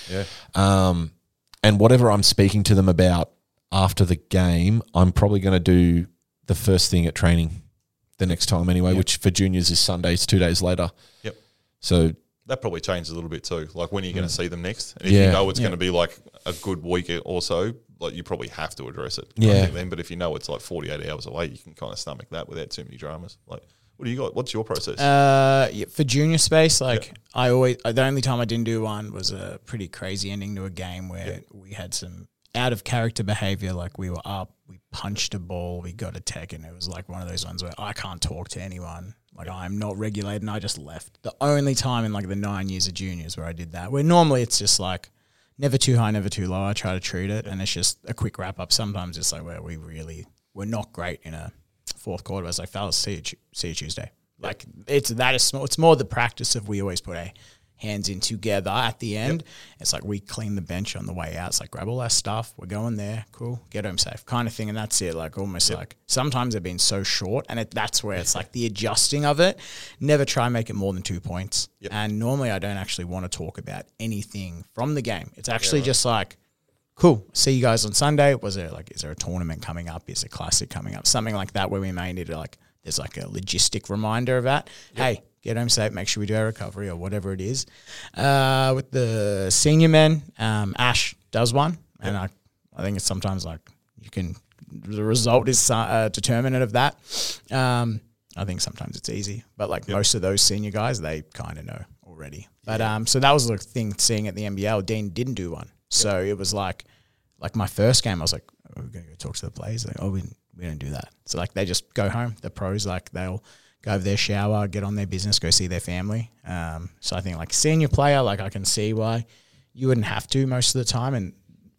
And whatever I'm speaking to them about after the game, I'm probably going to do the first thing at training the next time anyway, which for juniors is Sundays, 2 days later. Yep. So that probably changes a little bit too. Like, when are you going to see them next? And if you know it's going to be like a good week or so, like, you probably have to address it. Yeah. Then, but if you know it's like 48 hours away, you can kind of stomach that without too many dramas. Like, what do you got? What's your process? For junior space, the only time I didn't do one was a pretty crazy ending to a game where we had some out of character behavior. Like, we were up, we punched a ball, we got a tech, and it was like one of those ones where I can't talk to anyone. Like, I'm not regulated, and I just left. The only time in like the 9 years of juniors where I did that, where normally it's just like never too high, never too low. I try to treat it, and it's just a quick wrap up. Sometimes it's like where we're not great in a fourth quarter. It's like, fellas, see you Tuesday. Like, it's small. It's more the practice of, we always put our hands in together at the end. It's like we clean the bench on the way out. It's like, grab all our stuff, we're going there, cool, get home safe kind of thing, and that's it. Like, almost like sometimes they've been so short, and that's where it's like the adjusting of it. Never try and make it more than 2 points. And normally I don't actually want to talk about anything from the game. It's actually just like, cool, see you guys on Sunday. Is there a tournament coming up? Is a classic coming up? Something like that, where we may need to, there's like a logistic reminder of that. Hey, get home safe, make sure we do our recovery or whatever it is. With the senior men, Ash does one, and I think it's sometimes like the result is determinant of that. I think sometimes it's easy, but most of those senior guys, they kind of know already. But so that was the thing, seeing at the NBL, Dean didn't do one. So it was like my first game, I was like, we're going to go talk to the players. Like, we don't do that. So they just go home. The pros, they'll go over their shower, get on their business, go see their family. So I think senior player, I can see why you wouldn't have to most of the time. And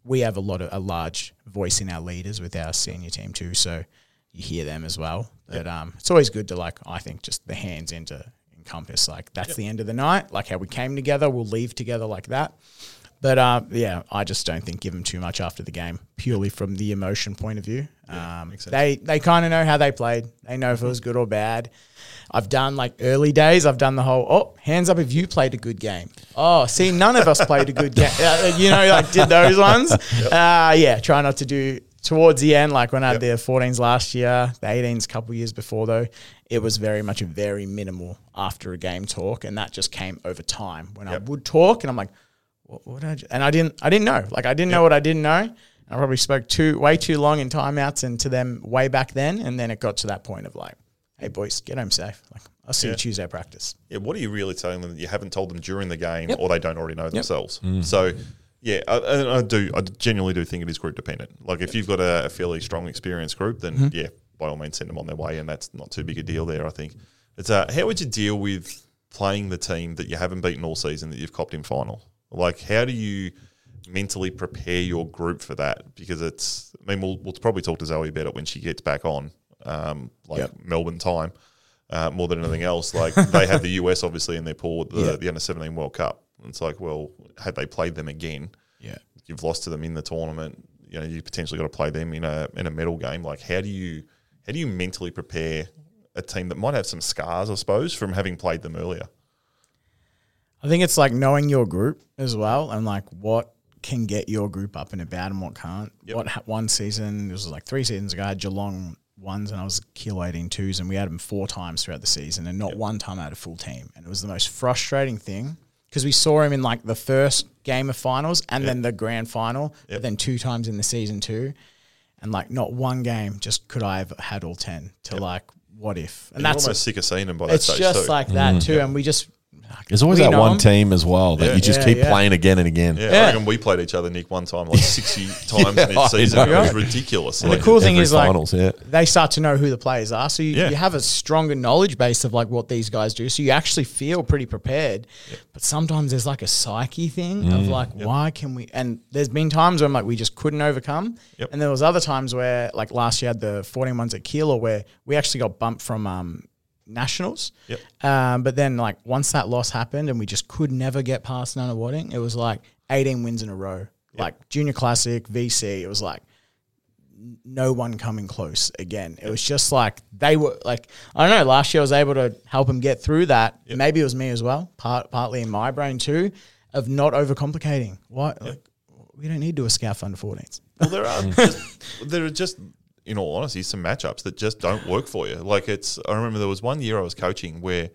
we have a large voice in our leaders with our senior team too, so you hear them as well. But it's always good to, like, I think just the hands into encompass, like that's the end of the night, like how we came together, we'll leave together like that. But I just don't think give them too much after the game, purely from the emotion point of view. They kind of know how they played. They know if it was good or bad. I've done, like, early days, I've done the whole, hands up if you played a good game. Oh, see, none of us played a good game. Like, did those ones. Try not to do towards the end, like when I had the 14s last year, the 18s a couple years before, though, it was very much a very minimal after a game talk, and that just came over time when I would talk, and I'm like, what did I do? And I didn't know. Like, I didn't know what I didn't know. I probably spoke way too long in timeouts and to them way back then, and then it got to that point of like, hey, boys, get home safe. Like, I'll see you Tuesday practice. Yeah, what are you really telling them that you haven't told them during the game or they don't already know themselves? So, I genuinely do think it is group dependent. Like, if you've got a fairly strong, experienced group, then, by all means, send them on their way, and that's not too big a deal there, I think. It's how would you deal with playing the team that you haven't beaten all season that you've copped in final? Like, how do you mentally prepare your group for that? Because we'll probably talk to Zoe about it when she gets back on, Melbourne time, more than anything else. Like, they had the US obviously in their pool, the Under-17 World Cup. And it's like, well, had they played them again, you've lost to them in the tournament. You know, you potentially got to play them in a medal game. Like, how do you mentally prepare a team that might have some scars, I suppose, from having played them earlier? I think it's like knowing your group as well, and like what can get your group up and about and what can't. One season, it was like 3 seasons ago, I had Geelong ones and I was Kilo 18 twos, and we had them 4 times throughout the season, and not one time I had a full team. And it was the most frustrating thing, because we saw him in like the first game of finals and then the grand final, but then 2 times in the season too. And like not one game just could I have had all 10 to like, what if? And that's almost sick of seeing them by that stage too. It's just like that too. And we just... There's always that one team as well that you just keep playing again and again. I reckon we played each other, Nick, one time like 60 times in each season. It was ridiculous. And the cool thing is finals, they start to know who the players are. So you have a stronger knowledge base of like what these guys do. So you actually feel pretty prepared. But sometimes there's like a psyche thing of like, why can we? And there's been times when like we just couldn't overcome. And there was other times where like last year I had the 14 ones at Keilor where we actually got bumped from nationals. But then like once that loss happened and we just could never get past Nunawading, it was like 18 wins in a row. Like Junior Classic, VC, it was like no one coming close again. It was just like they were like, I don't know, last year I was able to help them get through that. Maybe it was me as well, partly in my brain too, of not overcomplicating. What? Like, we don't need to do a scout under 14s. Well, there are just in all honesty, some matchups that just don't work for you. Like I remember there was one year I was coaching where,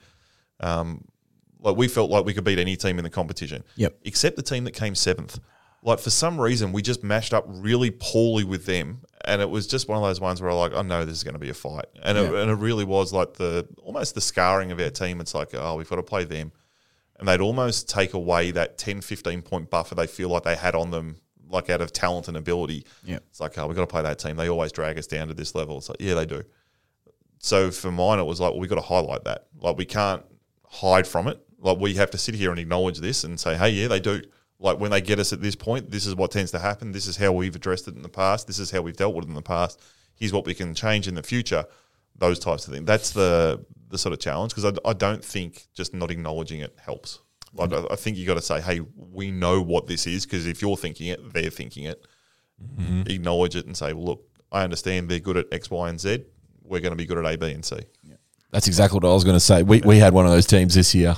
like we felt like we could beat any team in the competition, except the team that came 7th. Like for some reason, we just mashed up really poorly with them, and it was just one of those ones where I like, I know this is going to be a fight, and it really was like almost the scarring of our team. It's like, oh, we've got to play them, and they'd almost take away that 10, 15 point buffer they feel like they had on them, like out of talent and ability. It's like, oh, we've got to play that team. They always drag us down to this level. It's like, yeah, they do. So for mine, it was like, well, we've got to highlight that. Like we can't hide from it. Like we have to sit here and acknowledge this and say, hey, yeah, they do. Like when they get us at this point, this is what tends to happen. This is how we've addressed it in the past. This is how we've dealt with it in the past. Here's what we can change in the future. Those types of things. That's the sort of challenge, because I don't think just not acknowledging it helps. Like I think you got to say, hey, we know what this is, because if you're thinking it, they're thinking it. Acknowledge it and say, well, look, I understand they're good at X, Y, and Z. We're going to be good at A, B, and C. That's exactly what I was going to say. We had one of those teams this year.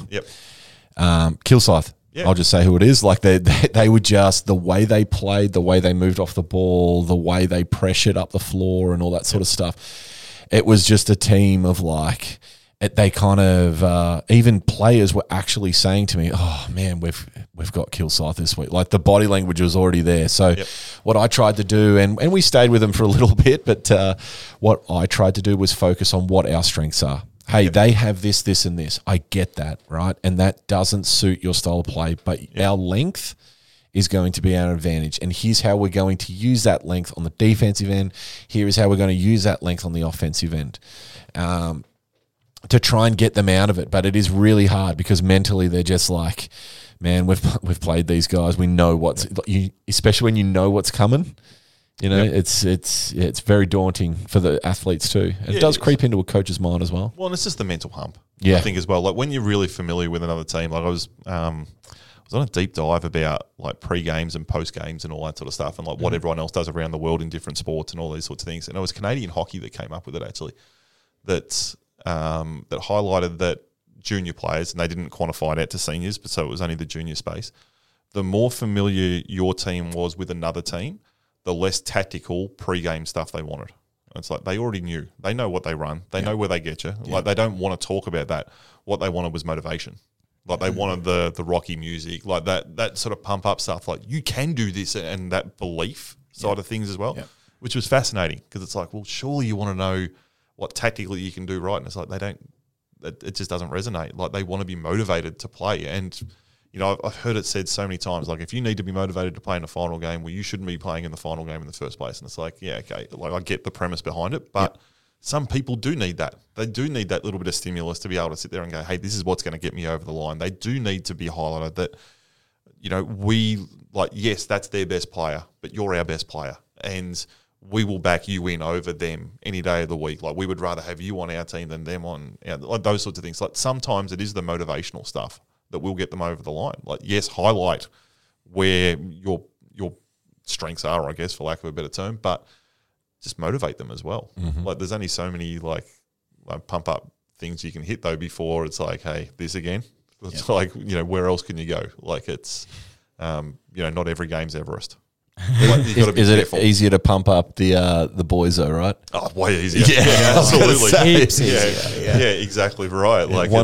Kilsyth. I'll just say who it is. Like they were just, the way they played, the way they moved off the ball, the way they pressured up the floor and all that sort of stuff. It was just a team of like, they kind of even players were actually saying to me, "Oh man, we've got Kilsyth this week." Like the body language was already there. So what I tried to do, and we stayed with them for a little bit, but what I tried to do was focus on what our strengths are. Hey, they have this, this, and this. I get that, right? And that doesn't suit your style of play, but our length is going to be our advantage. And here's how we're going to use that length on the defensive end. Here is how we're going to use that length on the offensive end. To try and get them out of it. But it is really hard because mentally they're just like, man, we've played these guys. We know what's especially when you know what's coming. You know, it's very daunting for the athletes too. And it does creep into a coach's mind as well. Well, and it's just the mental hump. Yeah. I think as well. Like when you're really familiar with another team, like I was on a deep dive about like pre-games and post-games and all that sort of stuff and like what everyone else does around the world in different sports and all these sorts of things. And it was Canadian hockey that came up with it actually, that highlighted that junior players, and they didn't quantify it out to seniors, but so it was only the junior space. The more familiar your team was with another team, the less tactical pre-game stuff they wanted. It's like they already knew. They know what they run. They know where they get you. Like they don't want to talk about that. What they wanted was motivation. Like they wanted the Rocky music, like that sort of pump up stuff. Like you can do this, and that belief side of things as well, which was fascinating because it's like, well, surely you want to know what tactically you can do right, and it's like they don't. It just doesn't resonate. Like they want to be motivated to play, and you know I've heard it said so many times. Like if you need to be motivated to play in the final game, well, you shouldn't be playing in the final game in the first place. And it's like, yeah, okay, like I get the premise behind it, but some people do need that. They do need that little bit of stimulus to be able to sit there and go, hey, this is what's going to get me over the line. They do need to be highlighted that, you know, yes, that's their best player, but you're our best player. And we will back you in over them any day of the week. Like we would rather have you on our team than them on like those sorts of things. Like sometimes it is the motivational stuff that will get them over the line. Like, yes, highlight where your strengths are, I guess, for lack of a better term, but just motivate them as well. Like there's only so many like pump up things you can hit though before it's like, hey, this again. It's like, you know, where else can you go? Like it's, you know, not every game's Everest. Like, you've got to be careful. It easier to pump up the boys though, right? Oh, way easier. Yeah, absolutely. Heaps easier. Yeah, exactly right. Yeah, like one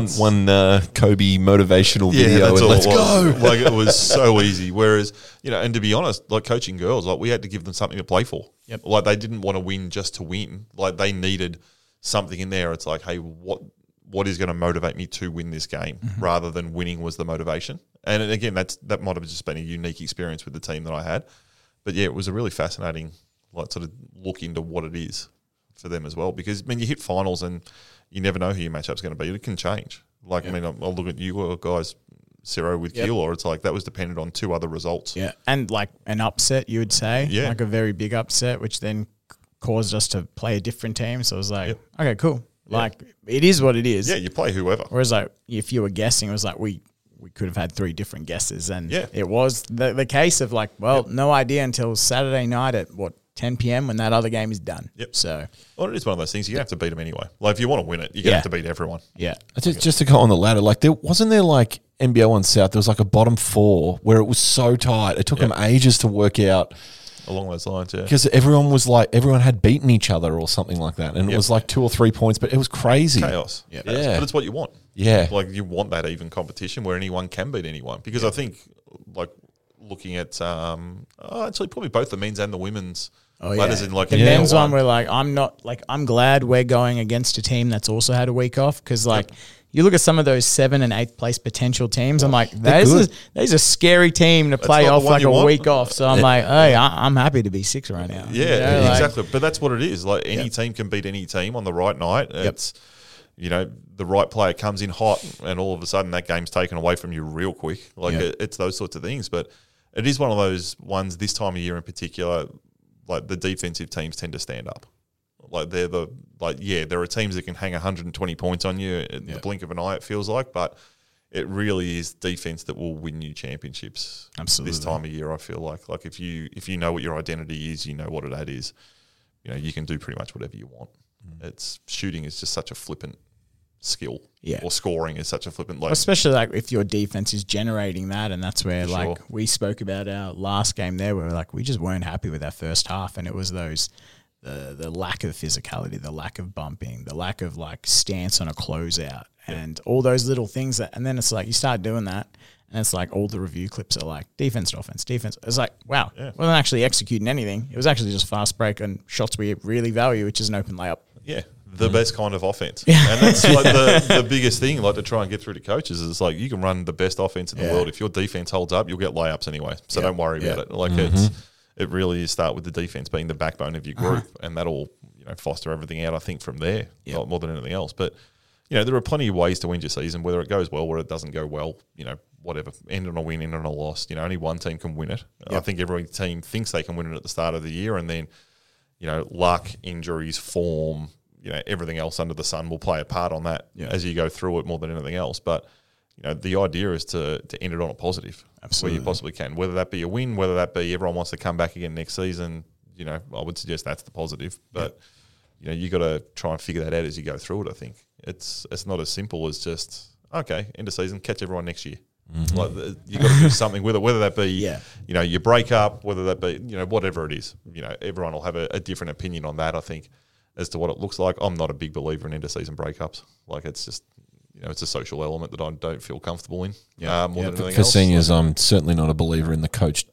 Kobe motivational video and let's go. Like it was so easy. Whereas, you know, and to be honest, like coaching girls, like we had to give them something to play for. Yep. Like they didn't want to win just to win. Like they needed something in there. It's like, hey, what is going to motivate me to win this game rather than winning was the motivation. And again, that might have just been a unique experience with the team that I had. But yeah, it was a really fascinating like sort of look into what it is for them as well. Because I mean, you hit finals and you never know who your matchup's going to be. It can change. Like I mean, I'll look at you guys, Ciro with Keilor. It's like that was dependent on two other results. Yeah, and like an upset, you would say. Yeah, like a very big upset, which then caused us to play a different team. So it was like, okay, cool. Like it is what it is. Yeah, you play whoever. Whereas like if you were guessing, it was like we could have had three different guesses, and it was the case of like, well, no idea until Saturday night at 10 p.m. when that other game is done. Yep. So, well, it is one of those things. You have to beat them anyway. Like if you want to win it, you're gonna have to beat everyone. Yeah. Just to go on the ladder, like there wasn't there like NBL on South. There was like a bottom four where it was so tight. It took them ages to work out. Along those lines, yeah. Because everyone had beaten each other or something like that. And it was like 2 or 3 points, but it was crazy. Chaos. Yeah. But it's what you want. Yeah. Like you want that even competition where anyone can beat anyone. Because I think like looking at actually probably both the men's and the women's ladders in like the men's one we're like, I'm glad we're going against a team that's also had a week off because like you look at some of those 7th and 8th place potential teams. I'm like, there's a scary team to play off like a week off. So I'm like, hey, I'm happy to be 6 right now. Yeah, you know, exactly. But that's what it is. Like any team can beat any team on the right night. It's you know the right player comes in hot, and all of a sudden that game's taken away from you real quick. Like it's those sorts of things. But it is one of those ones this time of year in particular. Like the defensive teams tend to stand up. Like there are teams that can hang 120 points on you at the blink of an eye, it feels like, but it really is defense that will win you championships. Absolutely. This time of year, I feel like if you know what your identity is, you know what that is, you know, you can do pretty much whatever you want. It's shooting is just such a flippant skill. Yeah. Or scoring is such a flippant especially like if your defense is generating that, and that's where we spoke about our last game there where we just weren't happy with our first half, and it was those the lack of physicality, the lack of bumping, the lack of like stance on a closeout, and all those little things and then it's like you start doing that, and it's like all the review clips are like defense to offense, defense. It's like, wow, we wasn't actually executing anything. It was actually just fast break and shots we really value, which is an open layup. Yeah, the best kind of offense. And that's like the biggest thing, like to try and get through to coaches is like you can run the best offense in the world. If your defense holds up, you'll get layups anyway. So don't worry about it. Like it really is start with the defense being the backbone of your group, and that'll foster everything out. I think from there, more than anything else. But there are plenty of ways to win your season, whether it goes well or it doesn't go well, whatever, end on a win, end on a loss. Only one team can win it. I think every team thinks they can win it at the start of the year, and then, luck, injuries, form, everything else under the sun will play a part on that as you go through it more than anything else. But, the idea is to end it on a positive where you possibly can, whether that be a win, whether that be everyone wants to come back again next season. I would suggest that's the positive. But, you got to try and figure that out as you go through it, I think. It's not as simple as just, okay, end of season, catch everyone next year. Like you got to do something with it, whether that be, you break up, whether that be, whatever it is. Everyone will have a different opinion on that, I think, as to what it looks like. I'm not a big believer in end-of-season breakups. Like, it's just, it's a social element that I don't feel comfortable in more than anything for else. seniors, I'm certainly not a believer in the coaches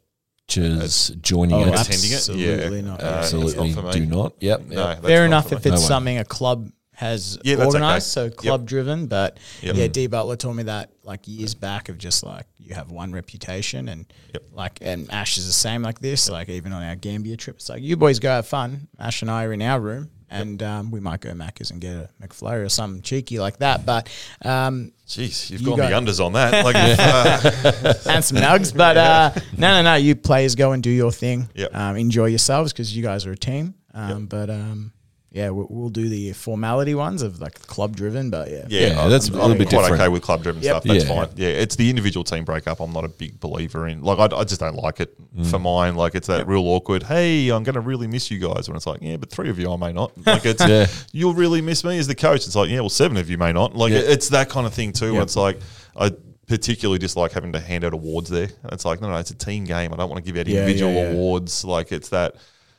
joining it. Attending it. Absolutely not. Absolutely it's not for me. do not. Yep. No, that's Fair not enough for if me. it's way. something a club has Yeah, that's organised, okay. so club driven. But Yep. D Butler told me that like years back of just like you have one reputation and and Ash is the same like this. Like even on our Gambia trip, it's like you boys go have fun. Ash and I are in our room. And we might go Macca's and get a McFlurry or something cheeky like that. But Jeez, you've You gone got- the unders on that. Like, and some nugs. But no. You players go and do your thing. Yep. Enjoy yourselves because you guys are a team. But we'll do the formality ones of like club driven. But Yeah, that's a little bit quite different. okay with club driven Yep. stuff. That's Yeah. fine. Yeah, it's the individual team breakup. I'm not a big believer in. Like, I just don't like it for mine. Like, it's that real awkward. Hey, I'm going to really miss you guys. When it's like, yeah, but 3 of you I may not. Like, it's you'll really miss me as the coach. It's like, yeah, well, 7 of you may not. Like, it's that kind of thing too. Where it's like, I particularly dislike having to hand out awards there. It's like, no, it's a team game. I don't want to give out individual awards. Like, it's that.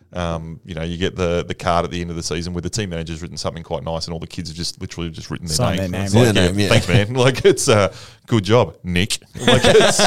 You get the card at the end of the season where the team manager's written something quite nice, and all the kids have just literally just written their Sign name. their It's name. like, Their name, yeah. Thanks, man. Like, it's good job, Nick. Like,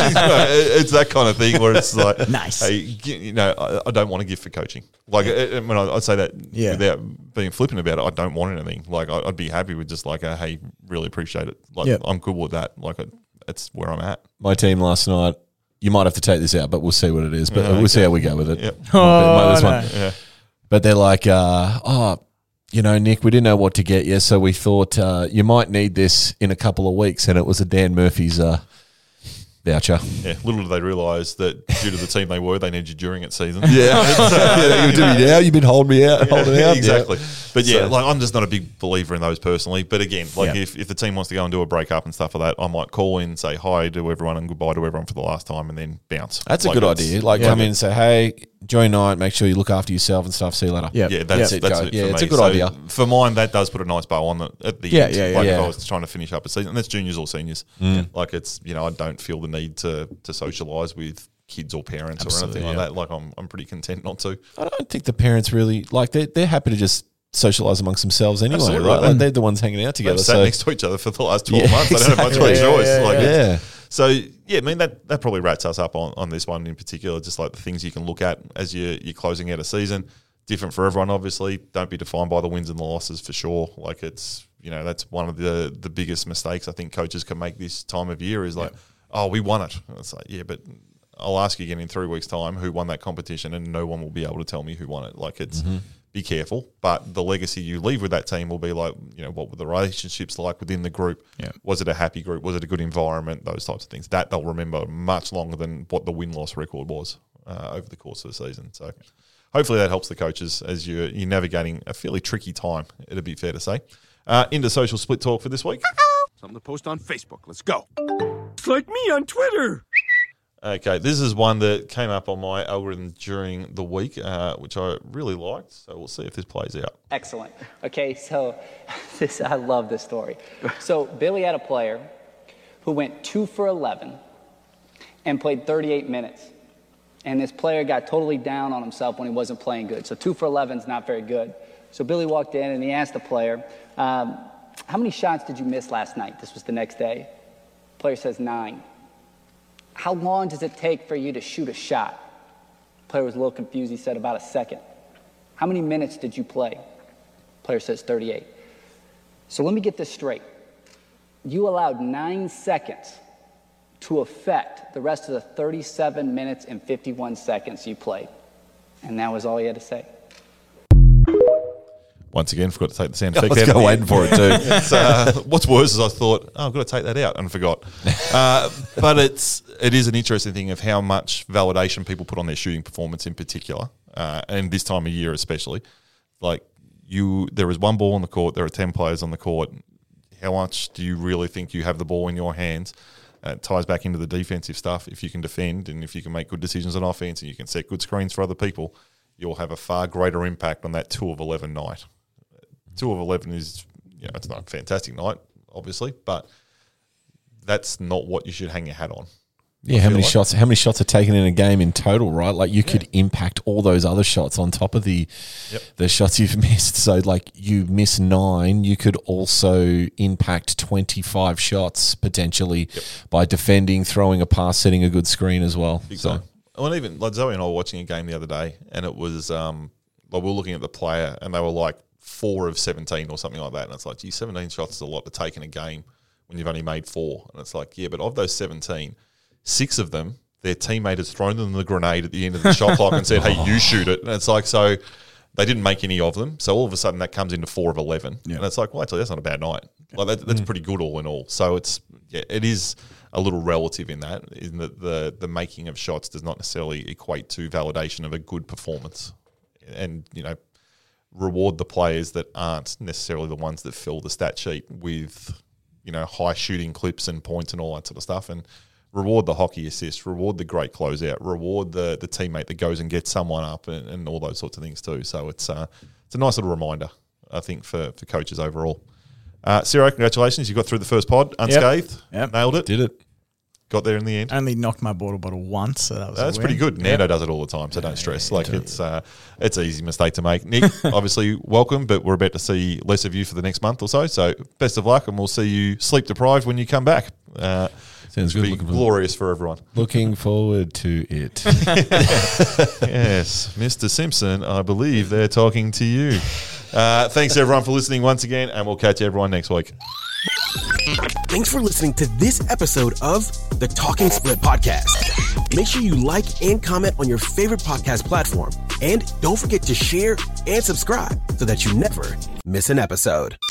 it's that kind of thing where it's like, Nice. Hey, I don't want to give for coaching. Like, when I say that without being flippant about it, I don't want anything. Like, I'd be happy with just like, hey, really appreciate it. Like, I'm good with that. Like, it's where I'm at. My team last night, you might have to take this out, but we'll see what it is. But we'll see how we go with it. Yep. This one. Yeah. But they're like, Nick, we didn't know what to get you, so we thought you might need this in a couple of weeks. And it was a Dan Murphy's voucher. Yeah, little do they realise that due to the team they were, they need you during its season. Yeah, you do me now. You've been holding me out, holding out. Exactly. Yeah. But yeah, So- like I'm just not a big believer in those personally. But again, like if the team wants to go and do a break up and stuff like that, I might call in, say hi to everyone and goodbye to everyone for the last time, and then bounce. That's a Like, good it's- idea. Like, come in and say, hey, enjoy your night. Make sure you look after yourself and stuff. See you later. Yeah. Yeah, that's Yep. it. Yeah, For it's me. a good So idea. For mine, that does put a nice bow on it at the Yeah, end. yeah, Like yeah. if I was trying to finish up a season, and that's juniors or seniors. Like it's I don't feel the need to socialise with kids or parents or anything like that. Like I'm pretty content not to. I don't think the parents really like. They're happy to just socialise amongst themselves anyway, Absolutely. right? Like they're the ones hanging out They've together. sat So next to each other for the last 12 months. They don't have much of a exactly. choice. Yeah, Like yeah. So yeah, I mean that probably wraps us up on this one in particular. Just like the things you can look at as you're closing out a season. Different for everyone, obviously. Don't be defined by the wins and the losses for sure. Like it's that's one of the biggest mistakes I think coaches can make this time of year is like, oh, we won it. And it's like, yeah, but I'll ask you again in 3 weeks' time who won that competition, and no one will be able to tell me who won it. Like it's be careful, but the legacy you leave with that team will be like, what were the relationships like within the group? Yeah. Was it a happy group? Was it a good environment? Those types of things that they'll remember much longer than what the win-loss record was over the course of the season. So hopefully that helps the coaches as you're navigating a fairly tricky time, it'd be fair to say. Into social split talk for this week. Something to post on Facebook. Let's go. It's like me on Twitter. Okay, this is one that came up on my algorithm during the week, which I really liked. So we'll see if this plays out. Excellent. Okay, so I love this story. So Billy had a player who went 2 for 11 and played 38 minutes. And this player got totally down on himself when he wasn't playing good. So 2 for 11 is not very good. So Billy walked in and he asked the player, how many shots did you miss last night? This was the next day. The player says 9. How long does it take for you to shoot a shot? The player was a little confused. He said about a second. How many minutes did you play? The player says 38. So let me get this straight. You allowed 9 seconds to affect the rest of the 37 minutes and 51 seconds you played. And that was all he had to say. Once again, forgot to take the sound I effect was out. going waiting for it too. It's, what's worse is I thought, I've got to take that out and forgot. But it is an interesting thing of how much validation people put on their shooting performance in particular, and this time of year especially. Like there is one ball on the court, there are 10 players on the court. How much do you really think you have the ball in your hands? It ties back into the defensive stuff. If you can defend and if you can make good decisions on offense and you can set good screens for other people, you'll have a far greater impact on that 2 of 11 night. 2 of 11 is, it's not a fantastic night, obviously, but that's not what you should hang your hat on. Yeah, how many shots are taken in a game in total, right? Like you could impact all those other shots on top of the shots you've missed. So like you miss 9, you could also impact 25 shots potentially by defending, throwing a pass, setting a good screen as well. Exactly. Well, even like Zoe and I were watching a game the other day, and it was we were looking at the player, and they were like 4 of 17 or something like that, and it's like, gee, 17 shots is a lot to take in a game when you've only made 4, and it's like, yeah, but of those 17, 6 of them, their teammate has thrown them the grenade at the end of the shot clock and said, "Hey, you shoot it," and it's like, so they didn't make any of them, so all of a sudden that comes into 4 of 11, and it's like, well, actually, that's not a bad night. Like that's pretty good all in all. So it is a little relative in that the making of shots does not necessarily equate to validation of a good performance, and reward the players that aren't necessarily the ones that fill the stat sheet with high shooting clips and points and all that sort of stuff, and reward the hockey assist, reward the great closeout, reward the teammate that goes and gets someone up and all those sorts of things too. So it's a nice little reminder, I think, for coaches overall. Ciro, congratulations. You got through the first pod unscathed. Yep. Nailed it. Did it. Got there in the end. Only knocked my bottle once, so that was That's pretty good. Nando does it all the time, so don't stress. It's an easy mistake to make. Nick, obviously welcome, but we're about to see less of you for the next month or so. So best of luck, and we'll see you sleep deprived when you come back. Sounds good. Be glorious for everyone. Looking forward to it. Yes, Mr. Simpson, I believe they're talking to you. Thanks everyone for listening once again, and we'll catch everyone next week. Thanks for listening to this episode of the Talking Split Podcast. Make sure you like and comment on your favorite podcast platform. And don't forget to share and subscribe so that you never miss an episode.